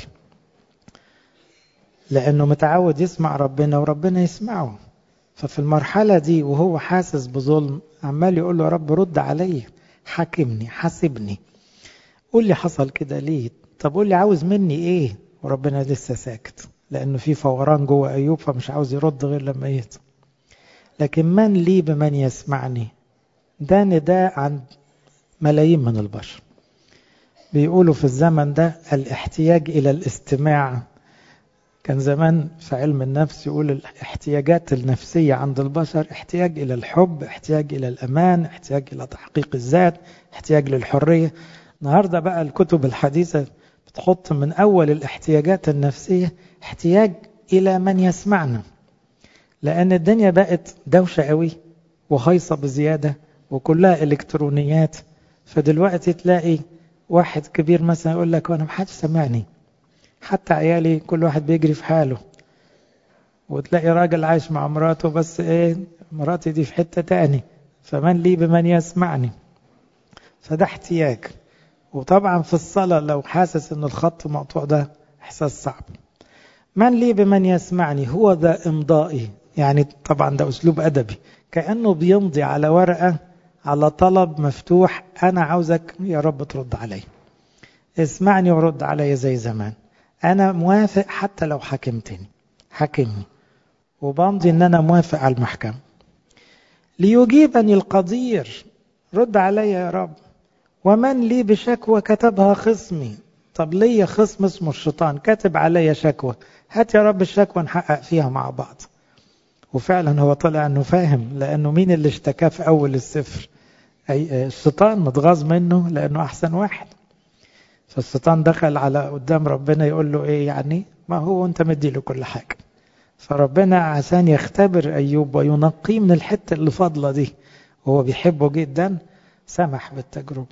لأنه متعود يسمع ربنا وربنا يسمعه. ففي المرحلة دي وهو حاسس بظلم عمال يقول له يا رب رد علي، حاكمني، حاسبني، قول لي حصل كده ليه، طب قول لي عاوز مني ايه، وربنا لسه ساكت. لأنه في فوران جوه أيوب فمش عاوز يرد غير لما يهدى. لكن من لي بمن يسمعني ده نداء عن ملايين من البشر. بيقولوا في الزمن ده الاحتياج إلى الاستماع. كان زمان في علم النفس يقول الاحتياجات النفسية عند البشر احتياج إلى الحب، احتياج إلى الأمان، احتياج إلى تحقيق الذات، احتياج للحرية. النهاردة بقى الكتب الحديثة بتحط من أول الاحتياجات النفسية احتياج إلى من يسمعنا، لأن الدنيا بقت دوشة قوي وهيصة بزيادة وكلها إلكترونيات. فدلوقتي تلاقي واحد كبير مثلا يقول لك وأنا محدش سمعني، حتى عيالي كل واحد بيجري في حاله. وتلاقي راجل عايش مع مراته بس ايه، مراتي دي في حتة تاني، فمن لي بمن يسمعني. فده احتياج. وطبعا في الصلاة لو حاسس ان الخط مقطوع ده احساس صعب. من لي بمن يسمعني هو ذا امضائي، يعني طبعا ده اسلوب ادبي، كأنه بيمضي على ورقة على طلب مفتوح، انا عاوزك يا رب ترد علي، اسمعني ورد علي زي زمان، انا موافق حتى لو حكمتني حكمني، وبمضي ان انا موافق على المحكمة. ليجيبني القدير، رد علي يا رب. ومن لي بشكوى كتبها خصمي، طب لي خصم اسمه الشيطان كاتب علي شكوى، هات يا رب الشكوى نحقق فيها مع بعض. وفعلا هو طلع انه فاهم، لانه مين اللي اشتكى في اول السفر؟ أي الشيطان، متغاظ منه لانه احسن واحد. فالشيطان دخل على قدام ربنا يقول له ايه يعني، ما هو انت مدي له كل حاجة. فربنا عشان يختبر أيوب وينقيه من الحتة اللي فاضلة دي وهو بيحبه جدا سمح بالتجربة.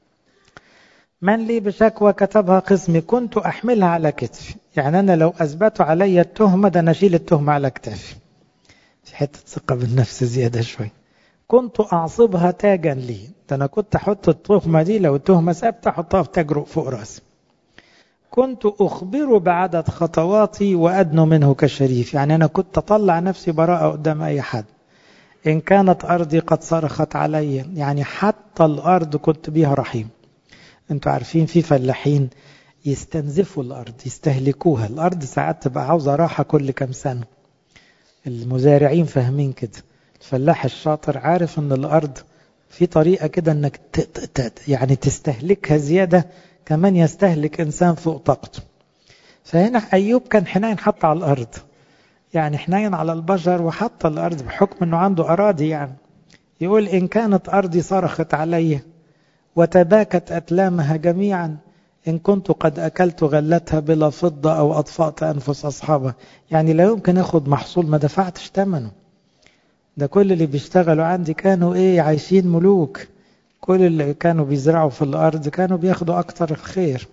من لي بشكوى كتبها قسمي كنت أحملها على كتفي، يعني أنا لو أثبتوا علي التهمة ده نشيل التهمة على كتفي، في حتة ثقة بالنفس زيادة شوي. كنت أعصبها تاجا لي، ده أنا كنت أحط التهمة دي لو التهمة ثابتة أحطها في تاج فوق راسي. كنت أخبر بعدد خطواتي وأدنو منه كشريف، يعني أنا كنت أطلع نفسي براءة قدام أي حد. إن كانت أرضي قد صرخت علي، يعني حتى الأرض كنت بيها رحيم. أنتوا عارفين في فلاحين يستنزفوا الأرض يستهلكوها، الأرض ساعات تبقى عاوزة راحة كل كم سنة. المزارعين فاهمين كده، الفلاح الشاطر عارف أن الأرض في طريقة كده أنك يعني تستهلكها زيادة، كمان يستهلك إنسان فوق طاقته. فهنا أيوب كان حنين حتى على الأرض، يعني حنين على البشر وحتى الأرض بحكم أنه عنده أراضي. يعني يقول إن كانت أرضي صرخت علي وتباكت أتلامها جميعا، إن كنت قد أكلت غلتها بلا فضة أو أطفأت أنفس أصحابها، يعني لا يمكن أخذ محصول ما دفعتش ثمنه. ده كل اللي بيشتغلوا عندي كانوا إيه، عايشين ملوك، كل اللي كانوا بيزرعوا في الأرض كانوا بياخدوا أكتر الخير.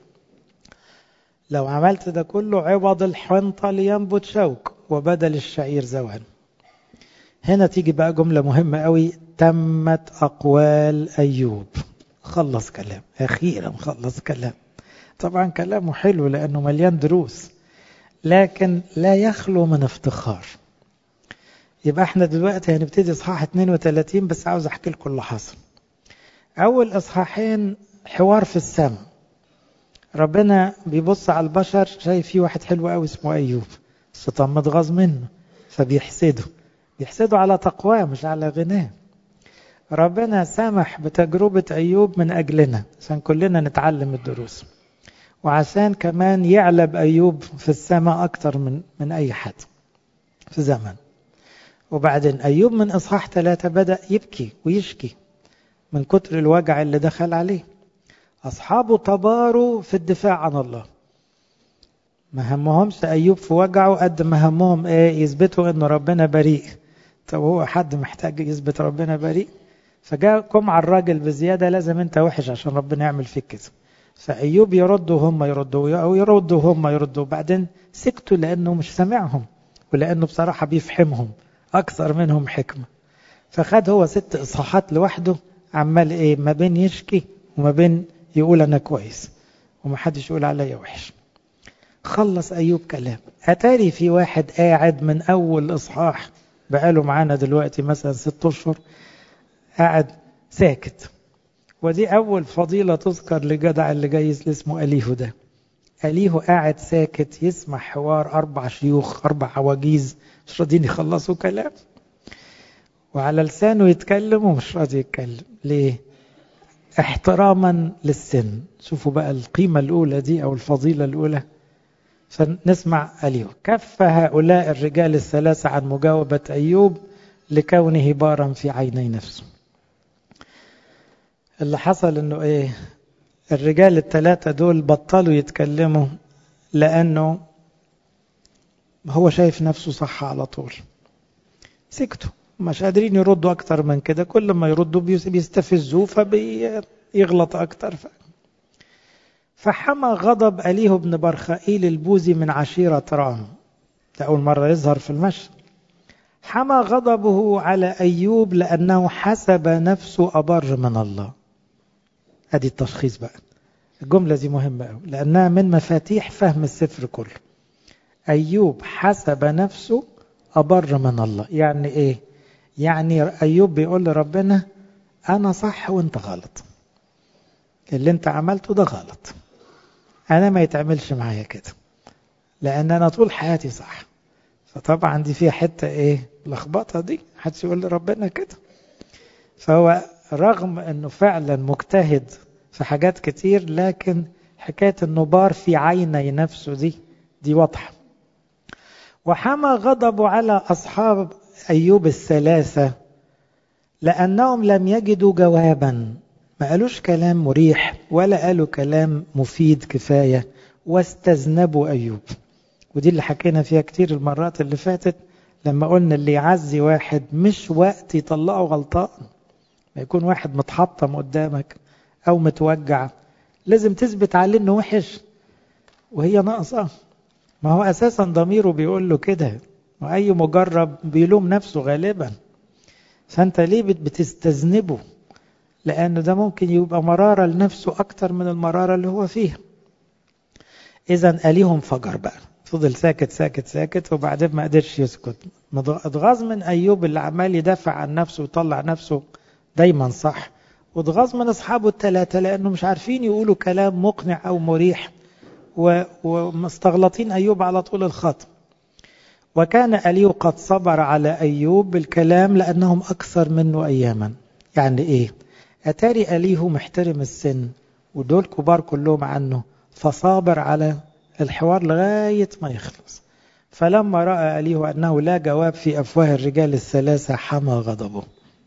لو عملت ده كله عوض الحنطة لينبت شوك وبدل الشعير زوان. هنا تيجي بقى جملة مهمة قوي، تمت أقوال أيوب. خلص كلام، أخيرا خلص كلام. طبعا كلامه حلو لأنه مليان دروس، لكن لا يخلو من افتخار. يبقى احنا دلوقتي هنبتدي اصحاح اثنين وثلاثين، بس عاوز احكي لكم اللي حصل. اول اصحاحين حوار في السماء، ربنا بيبص على البشر شايف فيه واحد حلو قوي اسمه أيوب، الشيطان متغاظ منه فبيحسده، بيحسده على تقواه مش على غناه. ربنا سمح بتجربة أيوب من أجلنا عشان كلنا نتعلم الدروس، وعشان كمان يعلب أيوب في السماء أكتر من من أي حد في زمن. وبعدين أيوب من إصحاح ثلاثة بدأ يبكي ويشكي من كتر الوجع اللي دخل عليه. أصحابه تباروا في الدفاع عن الله، ما همهمش أيوب في وجعه قد ما همهم إيه، يثبتوا إنه ربنا بريء. طب هو حد محتاج يثبت ربنا بريء؟ فجاءكم على الراجل بزيادة، لازم أنت وحش عشان ربنا يعمل فيك كده. فأيوب يردوا وهم يردوا أو يردوا وهم يردوا، بعدين سكتوا لأنه مش سامعهم ولأنه بصراحة بيفهمهم أكثر منهم حكمة. فخد هو ست إصحاحات لوحده عمال إيه، ما بين يشكي وما بين يقول أنا كويس ومحدش يقول عليا وحش. خلص أيوب كلام. أتاري في واحد قاعد من أول إصحاح بقاله معانا دلوقتي مثلا ست أشهر قاعد ساكت، ودي أول فضيلة تذكر لجدع اللي جاي اسمه أليهو ده. أليه قاعد ساكت يسمع حوار أربع شيوخ أربع عواجيز مش راضيين يخلصوا كلام، وعلى لسانه يتكلم ومش راضي يتكلم. ليه؟ احتراما للسن. شوفوا بقى القيمة الأولى دي أو الفضيلة الأولى. فنسمع أليه: كف هؤلاء الرجال الثلاثة عن مجاوبة أيوب لكونه بارا في عيني نفسه. اللي حصل انه ايه؟ الرجال الثلاثة دول بطلوا يتكلموا لأنه هو شايف نفسه صح على طول. سكتوا، مش قادرين يردوا أكتر من كده، كل ما يردوا بيستفزوه فبيغلط أكتر. ف... فحمى غضب أليه بن برخائيل البوزي من عشيرة رام. ده أول مرة يظهر في المشهد. حمى غضبه على أيوب لأنه حسب نفسه أبر من الله. هذه التشخيص بقى. الجملة دي مهمة أوي لأنها من مفاتيح فهم السفر كله. أيوب حسب نفسه أبر من الله. يعني إيه؟ يعني أيوب بيقول لربنا أنا صح وأنت غلط، اللي أنت عملته ده غلط، أنا ما يتعملش معايا كده لأن أنا طول حياتي صح. فطبعا دي فيها حتة إيه؟ لخبطة دي، حدش يقول لربنا كده. فهو رغم أنه فعلا مجتهد في حاجات كتير، لكن حكاية أنه بار في عيني نفسه دي دي واضحة. وحمى غضبه على أصحاب أيوب الثلاثة لأنهم لم يجدوا جوابا، ما قالوش كلام مريح ولا قالوا كلام مفيد كفاية، واستذنبوا أيوب. ودي اللي حكينا فيها كتير المرات اللي فاتت لما قلنا اللي يعزي واحد مش وقت يطلعه غلطان. ما يكون واحد متحطم قدامك أو متوجع لازم تثبت عليه أنه وحش وهي ناقصة. ما هو أساسا ضميره بيقول له كده، وأي مجرب بيلوم نفسه غالبا. فأنت ليه بتستذنبه؟ لأنه ده ممكن يبقى مرارة لنفسه أكتر من المرارة اللي هو فيها. إذن أليهم فجر بقى، فضل ساكت ساكت ساكت وبعدين ما قدرش يسكت. اتغاظ من أيوب اللي عمال يدافع عن نفسه ويطلع نفسه دايما صح، واتغاظ من أصحابه الثلاثة لأنه مش عارفين يقولوا كلام مقنع أو مريح، ومستغلطين أيوب على طول الخط. وكان أليه قد صبر على أيوب بالكلام لأنهم أكثر منه أياما. يعني إيه؟ أتاري أليه محترم السن ودول كبار كلهم عنه، فصابر على الحوار لغاية ما يخلص. فلما رأى أليه أنه لا جواب في أفواه الرجال الثلاثة حمى غضبه.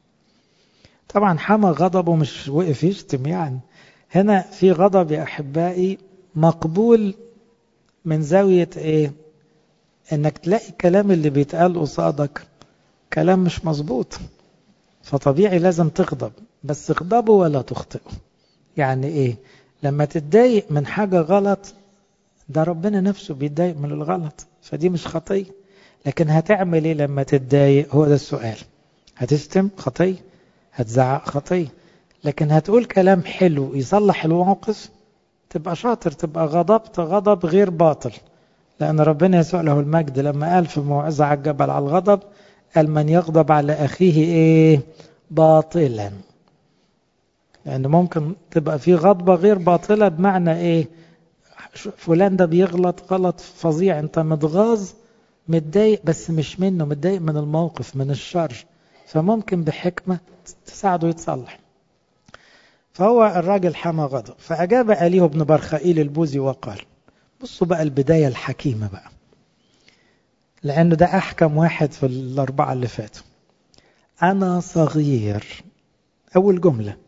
طبعا حمى غضبه مش وقف يشتم، يعني هنا في غضب يا أحبائي مقبول من زاوية إيه؟ إنك تلاقي الكلام اللي بيتقال قصادك كلام مش مظبوط، فطبيعي لازم تغضب، بس اغضبه ولا تخطئه. يعني إيه؟ لما تتضايق من حاجة غلط ده ربنا نفسه بيتضايق من الغلط، فدي مش خطية. لكن هتعمل إيه لما تتضايق؟ هو ده السؤال. هتشتم؟ خطية. هتزعق؟ خطية. لكن هتقول كلام حلو يصلح الموقف تبقى شاطر، تبقى غضبت غضب غير باطل. لأن ربنا يسوع له المجد لما قال في موعظة على الجبل على الغضب قال من يغضب على أخيه إيه؟ باطلا. لأن ممكن تبقى في غضبة غير باطلة بمعنى إيه؟ فلان ده بيغلط غلط فظيع، أنت متغاظ متضايق بس مش منه، متضايق من الموقف من الشر، فممكن بحكمة تساعده يتصلح. فهو الراجل حمى غضب. فأجاب أليه بن برخائيل البوزي وقال، بصوا بقى البداية الحكيمة بقى، لأنه ده أحكم واحد في الأربعة اللي فاتوا. أنا صغير. أول جملة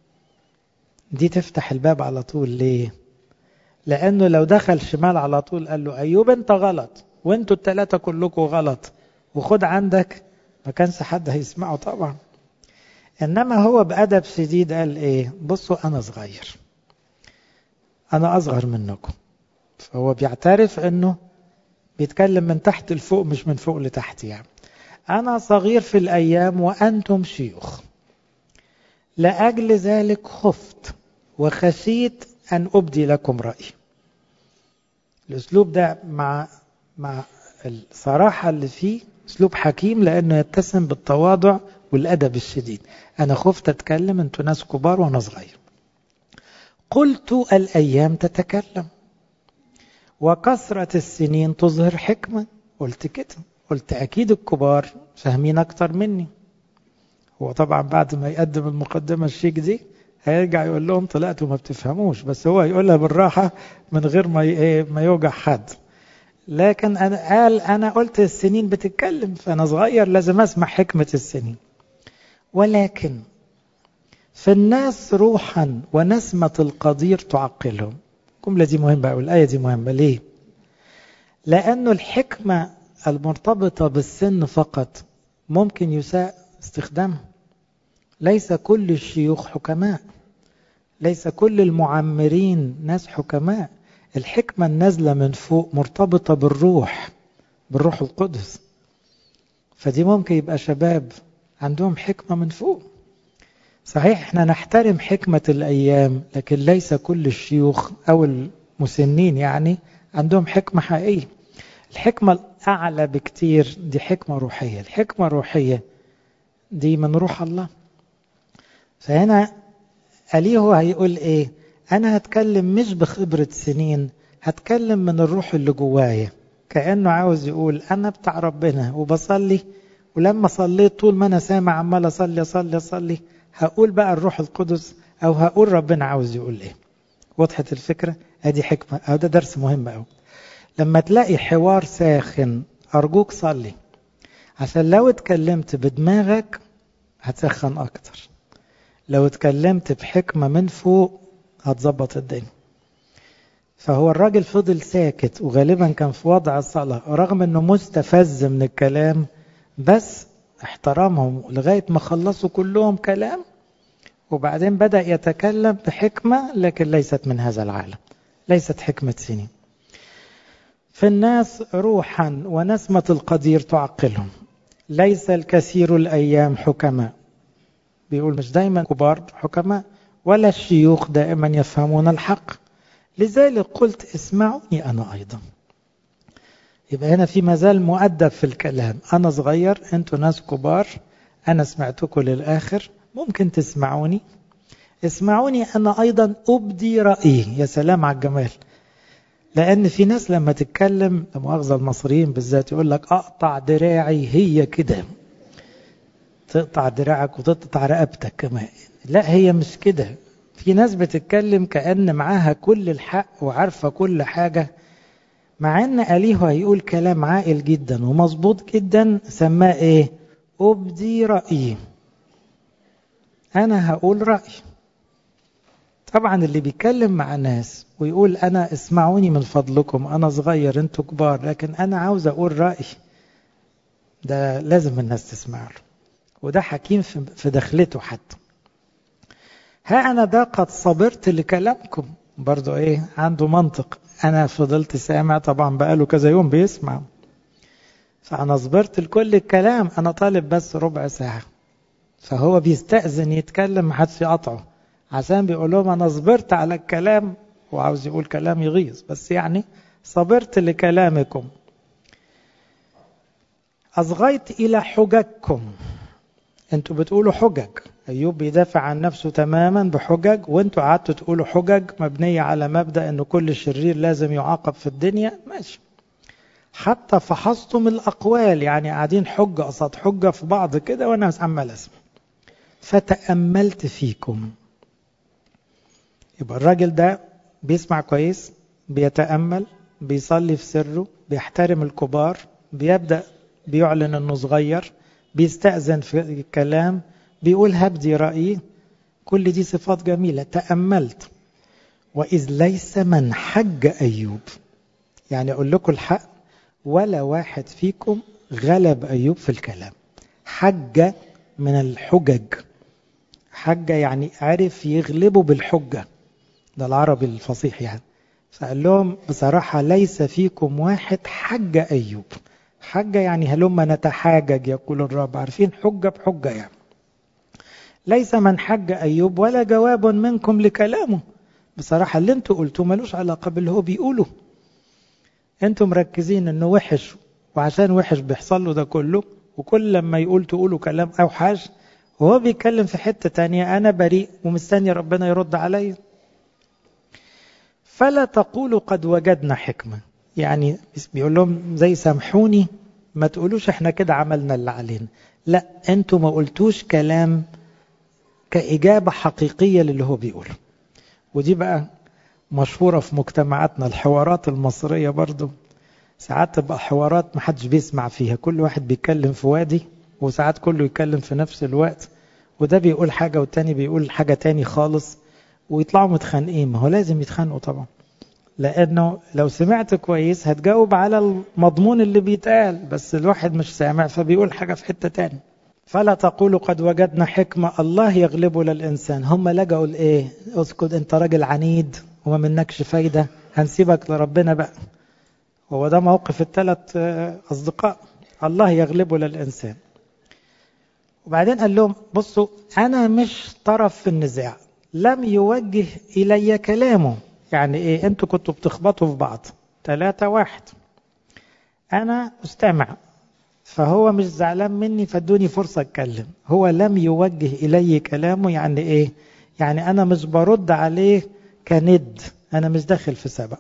دي تفتح الباب على طول. ليه؟ لأنه لو دخل شمال على طول قال له أيوب أنت غلط وأنتوا الثلاثة كلكم غلط وخد عندك، ما كانش حد هيسمعه طبعا. إنما هو بأدب شديد قال إيه؟ بصوا أنا صغير، أنا أصغر منكم. فهو بيعترف أنه بيتكلم من تحت لفوق مش من فوق لتحت. يعني أنا صغير في الأيام وأنتم شيوخ، لأجل ذلك خفت وخشيت أن أبدي لكم رأيي. الأسلوب ده مع مع الصراحة اللي فيه أسلوب حكيم لأنه يتسم بالتواضع والأدب الشديد. أنا خفت أتكلم، أنتوا ناس كبار وأنا صغير. قلت الأيام تتكلم وكثرة السنين تظهر حكمة. قلت كده، قلت أكيد الكبار فاهمين أكتر مني. هو طبعا بعد ما يقدم المقدمة الشيك دي هيرجع يقول لهم طلعتوا ما بتفهموش، بس هو يقولها بالراحة من غير ما ما يوجع حد. لكن أنا قال أنا قلت السنين بتتكلم، فأنا صغير لازم أسمع حكمة السنين. ولكن في الناس روحا ونسمة القدير تعقلهم. الجملة دي مهمة أو الآية دي مهمة. ليه؟ لأنه الحكمة المرتبطة بالسن فقط ممكن يساء استخدامها. ليس كل الشيوخ حكماء، ليس كل المعمرين ناس حكماء. الحكمة النازلة من فوق مرتبطة بالروح، بالروح القدس. فدي ممكن يبقى شباب عندهم حكمة من فوق. صحيح احنا نحترم حكمة الأيام، لكن ليس كل الشيوخ أو المسنين يعني عندهم حكمة حقيقية. الحكمة الأعلى بكتير دي حكمة روحية. الحكمة الروحية دي من روح الله. فهنا أليهو هيقول إيه؟ أنا هتكلم مش بخبرة سنين، هتكلم من الروح اللي جوايا. كأنه عاوز يقول أنا بتاع ربنا وبصلي، ولما صليت طول ما أنا سامع عمال أصلي أصلي أصلي هقول بقى الروح القدس أو هقول ربنا عاوز يقول إيه. وضحت الفكرة؟ هذه حكمة أو ده درس مهم أوي. لما تلاقي حوار ساخن أرجوك صلي، عشان لو اتكلمت بدماغك هتسخن أكتر. لو اتكلمت بحكمة من فوق هتظبط الدنيا. فهو الراجل فضل ساكت وغالبا كان في وضع الصلاة رغم انه مستفز من الكلام، بس احترامهم لغاية ما خلصوا كلهم كلام، وبعدين بدأ يتكلم بحكمة لكن ليست من هذا العالم، ليست حكمة سنين. في الناس روحا ونسمة القدير تعقلهم، ليس الكثير الأيام حكماء. بيقول مش دايما كبار حكماء، ولا الشيوخ دائما يفهمون الحق، لذلك قلت اسمعوني أنا أيضا. يبقى هنا في مازال مؤدب في الكلام. أنا صغير، أنتوا ناس كبار، أنا سمعتكم للآخر، ممكن تسمعوني. اسمعوني أنا أيضا أبدي رأيي. يا سلام على الجمال. لأن في ناس لما تتكلم، لمؤاخذة المصريين بالذات، يقول لك أقطع دراعي، هي كده تقطع دراعك وتقطع رقبتك كمان. لا، هي مش كده. في ناس بتتكلم كأن معاها كل الحق وعارفة كل حاجة، مع أن أليهو هيقول كلام عاقل جدا ومظبوط جدا. سماه إيه؟ أبدي رأيي. أنا هقول رأيي. طبعا اللي بيتكلم مع ناس ويقول أنا اسمعوني من فضلكم، أنا صغير أنتوا كبار لكن أنا عاوز أقول رأيي، ده لازم الناس تسمع له، وده حكيم في دخلته حتى. ها أنا ده قد صبرت لكلامكم. برضو إيه؟ عنده منطق. أنا فضلت سامع، طبعا بقاله كذا يوم بيسمع، فأنا صبرت لكل الكلام، أنا طالب بس ربع ساعة. فهو بيستأذن يتكلم محدش يقطعه، عشان بيقول لهم أنا صبرت على الكلام، وعاوز يقول كلام يغيظ، بس يعني صبرت لكلامكم. أصغيت إلى حججكم. أنتوا بتقولوا حجج. أيوب بيدافع عن نفسه تماما بحجج، وأنتوا قعدتوا تقولوا حجج مبنية على مبدأ أنه كل شرير لازم يعاقب في الدنيا. ماشي. حتى فحصتم الأقوال، يعني قاعدين حجة قصاد حجة في بعض كده وأنا عمال أسمع. فتأملت فيكم. يبقى الراجل ده بيسمع كويس، بيتأمل، بيصلي في سره، بيحترم الكبار، بيبدأ بيعلن أنه صغير، بيستأذن في الكلام، بيقول هبدي رأيي. كل دي صفات جميلة. تأملت. وإذ ليس من حج أيوب، يعني أقول لكم الحق، ولا واحد فيكم غلب أيوب في الكلام. حج من الحجج. حج يعني عرف يغلبه بالحجة، ده العربي الفصيح يعني. فقال لهم بصراحة ليس فيكم واحد حج أيوب. حجة يعني هلما نتحاجج يقول الرب، عارفين حجة بحجة يعني. ليس من حج أيوب ولا جواب منكم لكلامه. بصراحة اللي انتوا قلتوا ملوش علاقة باللي هو بيقوله. انتوا مركزين انه وحش، وعشان وحش بيحصل له ده كله، وكل لما يقول تقولوا كلام أوحش، وهو بيتكلم في حتة تانية أنا بريء ومستني ربنا يرد علي. فلا تقولوا قد وجدنا حكمة. يعني بيقول لهم زي سامحوني، ما تقولوش احنا كده عملنا اللي علينا، لا انتوا ما قلتوش كلام كإجابة حقيقية للي هو بيقوله. ودي بقى مشهورة في مجتمعاتنا، الحوارات المصرية برضو ساعات تبقى حوارات محدش بيسمع فيها، كل واحد بيتكلم في وادي، وساعات كله يتكلم في نفس الوقت، وده بيقول حاجة والتاني بيقول حاجة تاني خالص، ويطلعوا متخانقين. ما هو لازم يتخانقوا طبعا، لأنه لو سمعت كويس هتجاوب على المضمون اللي بيتقال، بس الواحد مش سامع فبيقول حاجة في حتة تاني. فلا تقولوا قد وجدنا حكمة الله يغلب للإنسان. هم لجأوا لإيه؟ اسكت أنت راجل عنيد وما منكش فايدة، هنسيبك لربنا بقى. هو ده موقف الثلاث أصدقاء، الله يغلب للإنسان. وبعدين قال لهم بصوا أنا مش طرف في النزاع، لم يوجه إلي كلامه. يعني إيه؟ أنتوا كنتوا بتخبطوا في بعض ثلاثة واحد، أنا استمع، فهو مش زعلان مني فادوني فرصة أتكلم. هو لم يوجه إلي كلامه يعني إيه؟ يعني أنا مش برد عليه كند، أنا مش داخل في سبق،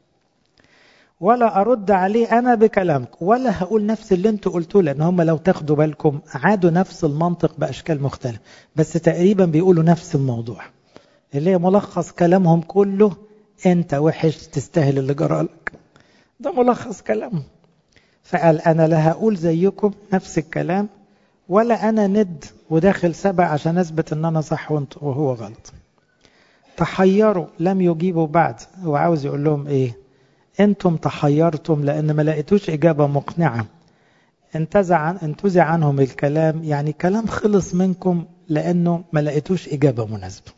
ولا أرد عليه أنا بكلامك، ولا هقول نفس اللي أنتوا قلتوه، لأن هم لو تاخدوا بالكم عادوا نفس المنطق بأشكال مختلفة، بس تقريبا بيقولوا نفس الموضوع اللي هي ملخص كلامهم كله أنت وحش تستاهل اللي جرالك، ده ملخص كلامهم. فقال أنا لا هقول زيكم نفس الكلام، ولا أنا ند وداخل سبع عشان أثبت أن أنا صح وهو غلط. تحيروا لم يجيبوا بعد. هو عاوز يقول لهم إيه؟ أنتم تحيرتم لأن ما لقيتوش إجابة مقنعة، انتزع انتزع عنهم الكلام، يعني كلام خلص منكم لأنه ما لقيتوش إجابة مناسبة.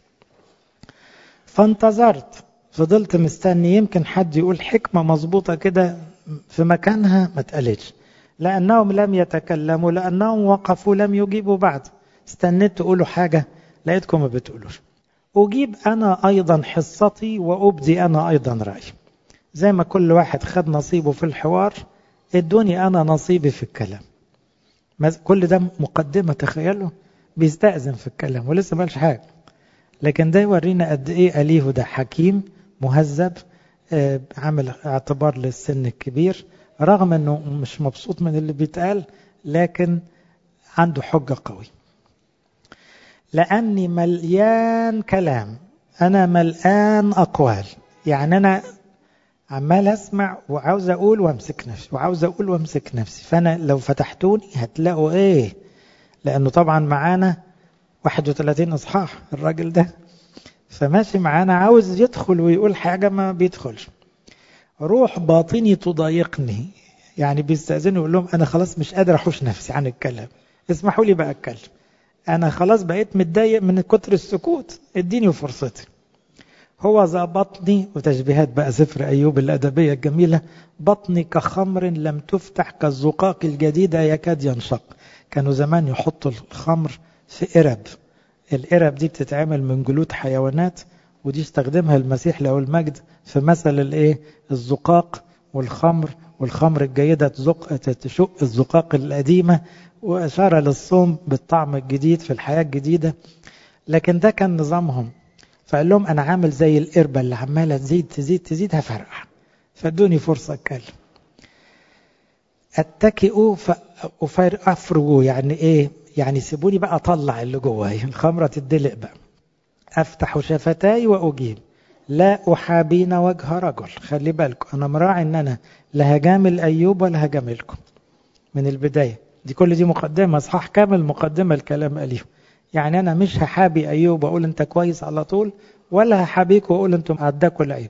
فانتظرت، فضلت مستني يمكن حد يقول حكمة مظبوطة كده في مكانها، ما تقالتش، لأنهم لم يتكلموا، لأنهم وقفوا لم يجيبوا بعد. استنيت تقولوا حاجة لقيتكم ما بتقولوش. أجيب أنا أيضا حصتي وأبدي أنا أيضا رأيي. زي ما كل واحد خد نصيبه في الحوار، ادوني أنا نصيبي في الكلام. كل ده مقدمة، تخيلوا بيستأذن في الكلام ولسه مالش حاجة، لكن ده يورينا قد إيه أليه ده حكيم مهذب، عامل اعتبار للسن الكبير، رغم أنه مش مبسوط من اللي بيتقال لكن عنده حجة قوي. لأني مليان كلام، أنا مليان أقوال، يعني أنا عمال أسمع وعاوز أقول وأمسك نفسي وعاوز أقول وأمسك نفسي. فأنا لو فتحتوني هتلاقوا إيه؟ لأنه طبعا معانا واحد وثلاثين إصحاح الراجل ده، فماشي معانا عاوز يدخل ويقول حاجة ما بيدخلش. روح باطني تضايقني، يعني بيستأذنوا يقول لهم أنا خلاص مش قادر أحوش نفسي عن الكلام، اسمحوا لي بقى أتكلم، أنا خلاص بقيت متضايق من كتر السكوت، اديني فرصتي. هو ذا بطني، وتشبيهات بقى سفر أيوب الأدبية الجميلة، بطني كخمر لم تفتح كالزقاق الجديدة يكاد ينشق. كانوا زمان يحطوا الخمر في إرب، الإرب دي بتتعمل من جلود حيوانات، ودي استخدمها المسيح له المجد في مثل الايه الزقاق والخمر، والخمر الجيدة تزق تشق الزقاق القديمة، وأشار للصوم بالطعم الجديد في الحياة الجديدة. لكن ده كان نظامهم، فقال لهم أنا عامل زي القربة اللي عمالة تزيد تزيد تزيد هفرقع، فادوني فرصة أتكلم. أتكئوا فأفرغوا، يعني إيه؟ يعني سيبوني بقى أطلع اللي جواي، الخمرة تدلق بقى. أفتح شفتاي وأجيب، لا أحابين وجه رجل. خلي بالكم أنا مراعي أن أنا لا هجامل أيوب ولا هجاملكم من البداية، دي كل دي مقدمة، صح كامل مقدمة الكلام أليه. يعني أنا مش هحابي أيوب وأقول أنت كويس على طول، ولا هحابيك وأقول أنتم عداكوا العيب،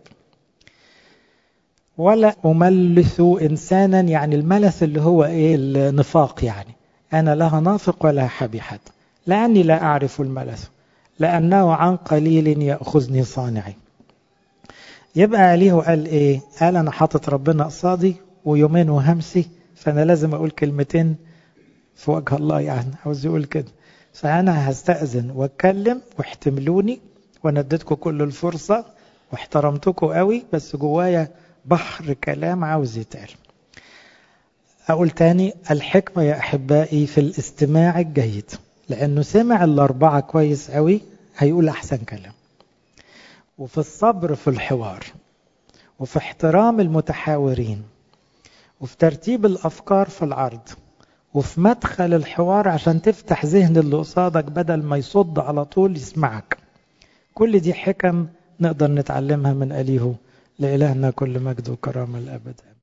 ولا أملث إنسانا، يعني الملث اللي هو إيه النفاق، يعني أنا لا نافق ولا حبي حد، لأني لا أعرف الملث لأنه عن قليل يأخذني صانعي. يبقى عليه قال إيه؟ قال أنا حاطط ربنا قصادي ويومين وهمسي، فأنا لازم أقول كلمتين في وجه الله، يعني عاوز يقول كده، فأنا هستأذن واتكلم واحتملوني، وانا اديتكم كل الفرصة واحترمتكم قوي، بس جوايا بحر كلام عاوز يتقال. أقول تاني، الحكمة يا أحبائي في الاستماع الجيد، لأنه سمع الأربعة كويس قوي هيقول أحسن كلام، وفي الصبر في الحوار، وفي احترام المتحاورين، وفي ترتيب الأفكار في العرض، وفي مدخل الحوار عشان تفتح ذهن اللي قصادك بدل ما يصد على طول يسمعك. كل دي حكم نقدر نتعلمها من أليهو. لإلهنا كل مجد وكرامة الأبد.